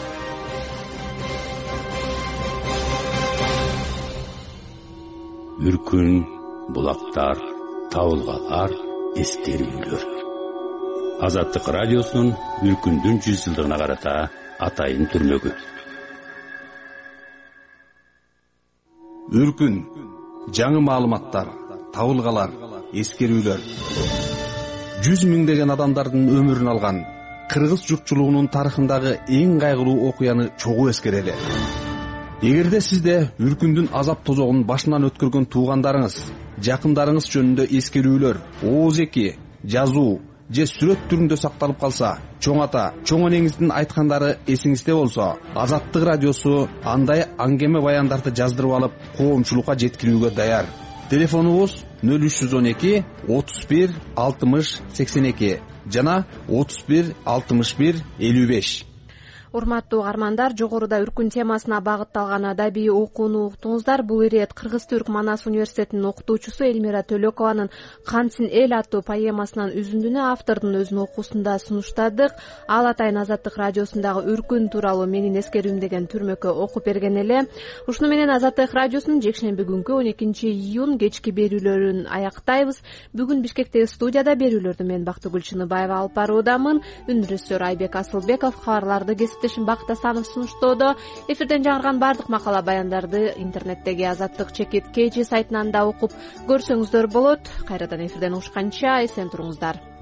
Үркүн, булактар, табылгалар, эскерүүлөр. Азаттык радиосунун Үркүндүн 100 жылдыгына карата атайын түрмөгү. Үркүн, жаңы маалыматтар, табылгалар, эскерүүлөр. 100 миңдеген адамдардын өмүрүн алган кыргыз журтчулугунун тарыхындагы эң кайгылуу окуяны чогуу эскерели. Эгерде сизде Үркүндүн азап тозогун башынан өткөргөн туугандарыңыз, жакындарыңыз жөнүндө эскерүүлөр, ооз эки, жазуу же сүрөт түрүндө сакталып калса, Чоң ата, чоң энеңиздин айткандары эсиңизде болсо, Азаттык радиосу андай аңгеме баяндарды жаздырып алып, коомчулукка жеткирүүгө даяр. Телефонубуз 0312 31 60 82 жана 31 61 55. Урматтуу угармандар, жогоруда үркүн темасына багытталган адабий окууну уктуңуздар. Бул ирет Кыргыз-Түрк Манас университетинин окутуучусу Элмира Төлөкованын «Кантсин эл» аттуу поэмасынан үзүндүнү автордун өзүнүн окуусунда сунуштадык. Ал атайын Азаттык радиосундагы үркүн тууралуу менин эскерүүм деген түрмөккө окуп берген эле. Ушуну менен Азаттык радиосунун жекшемби күнкү 12 июнь кечки берүүлөрүн аяктайбыз. Бүгүн Бишкектеги студияда берүүлөрдү мен Бактыгүл Чыныбаева алып баруудамын. Үн режиссер Айбек Асылбеков, кабарларды Бакыт Асанов сунуштоодо. Эфирден жаңырган бардык макала баяндарды интернеттеги Азаттык /KG сайтынан да окуп көрсөңүздөр болот. Кайрадан эфирден угушканча эсен туруңуздар.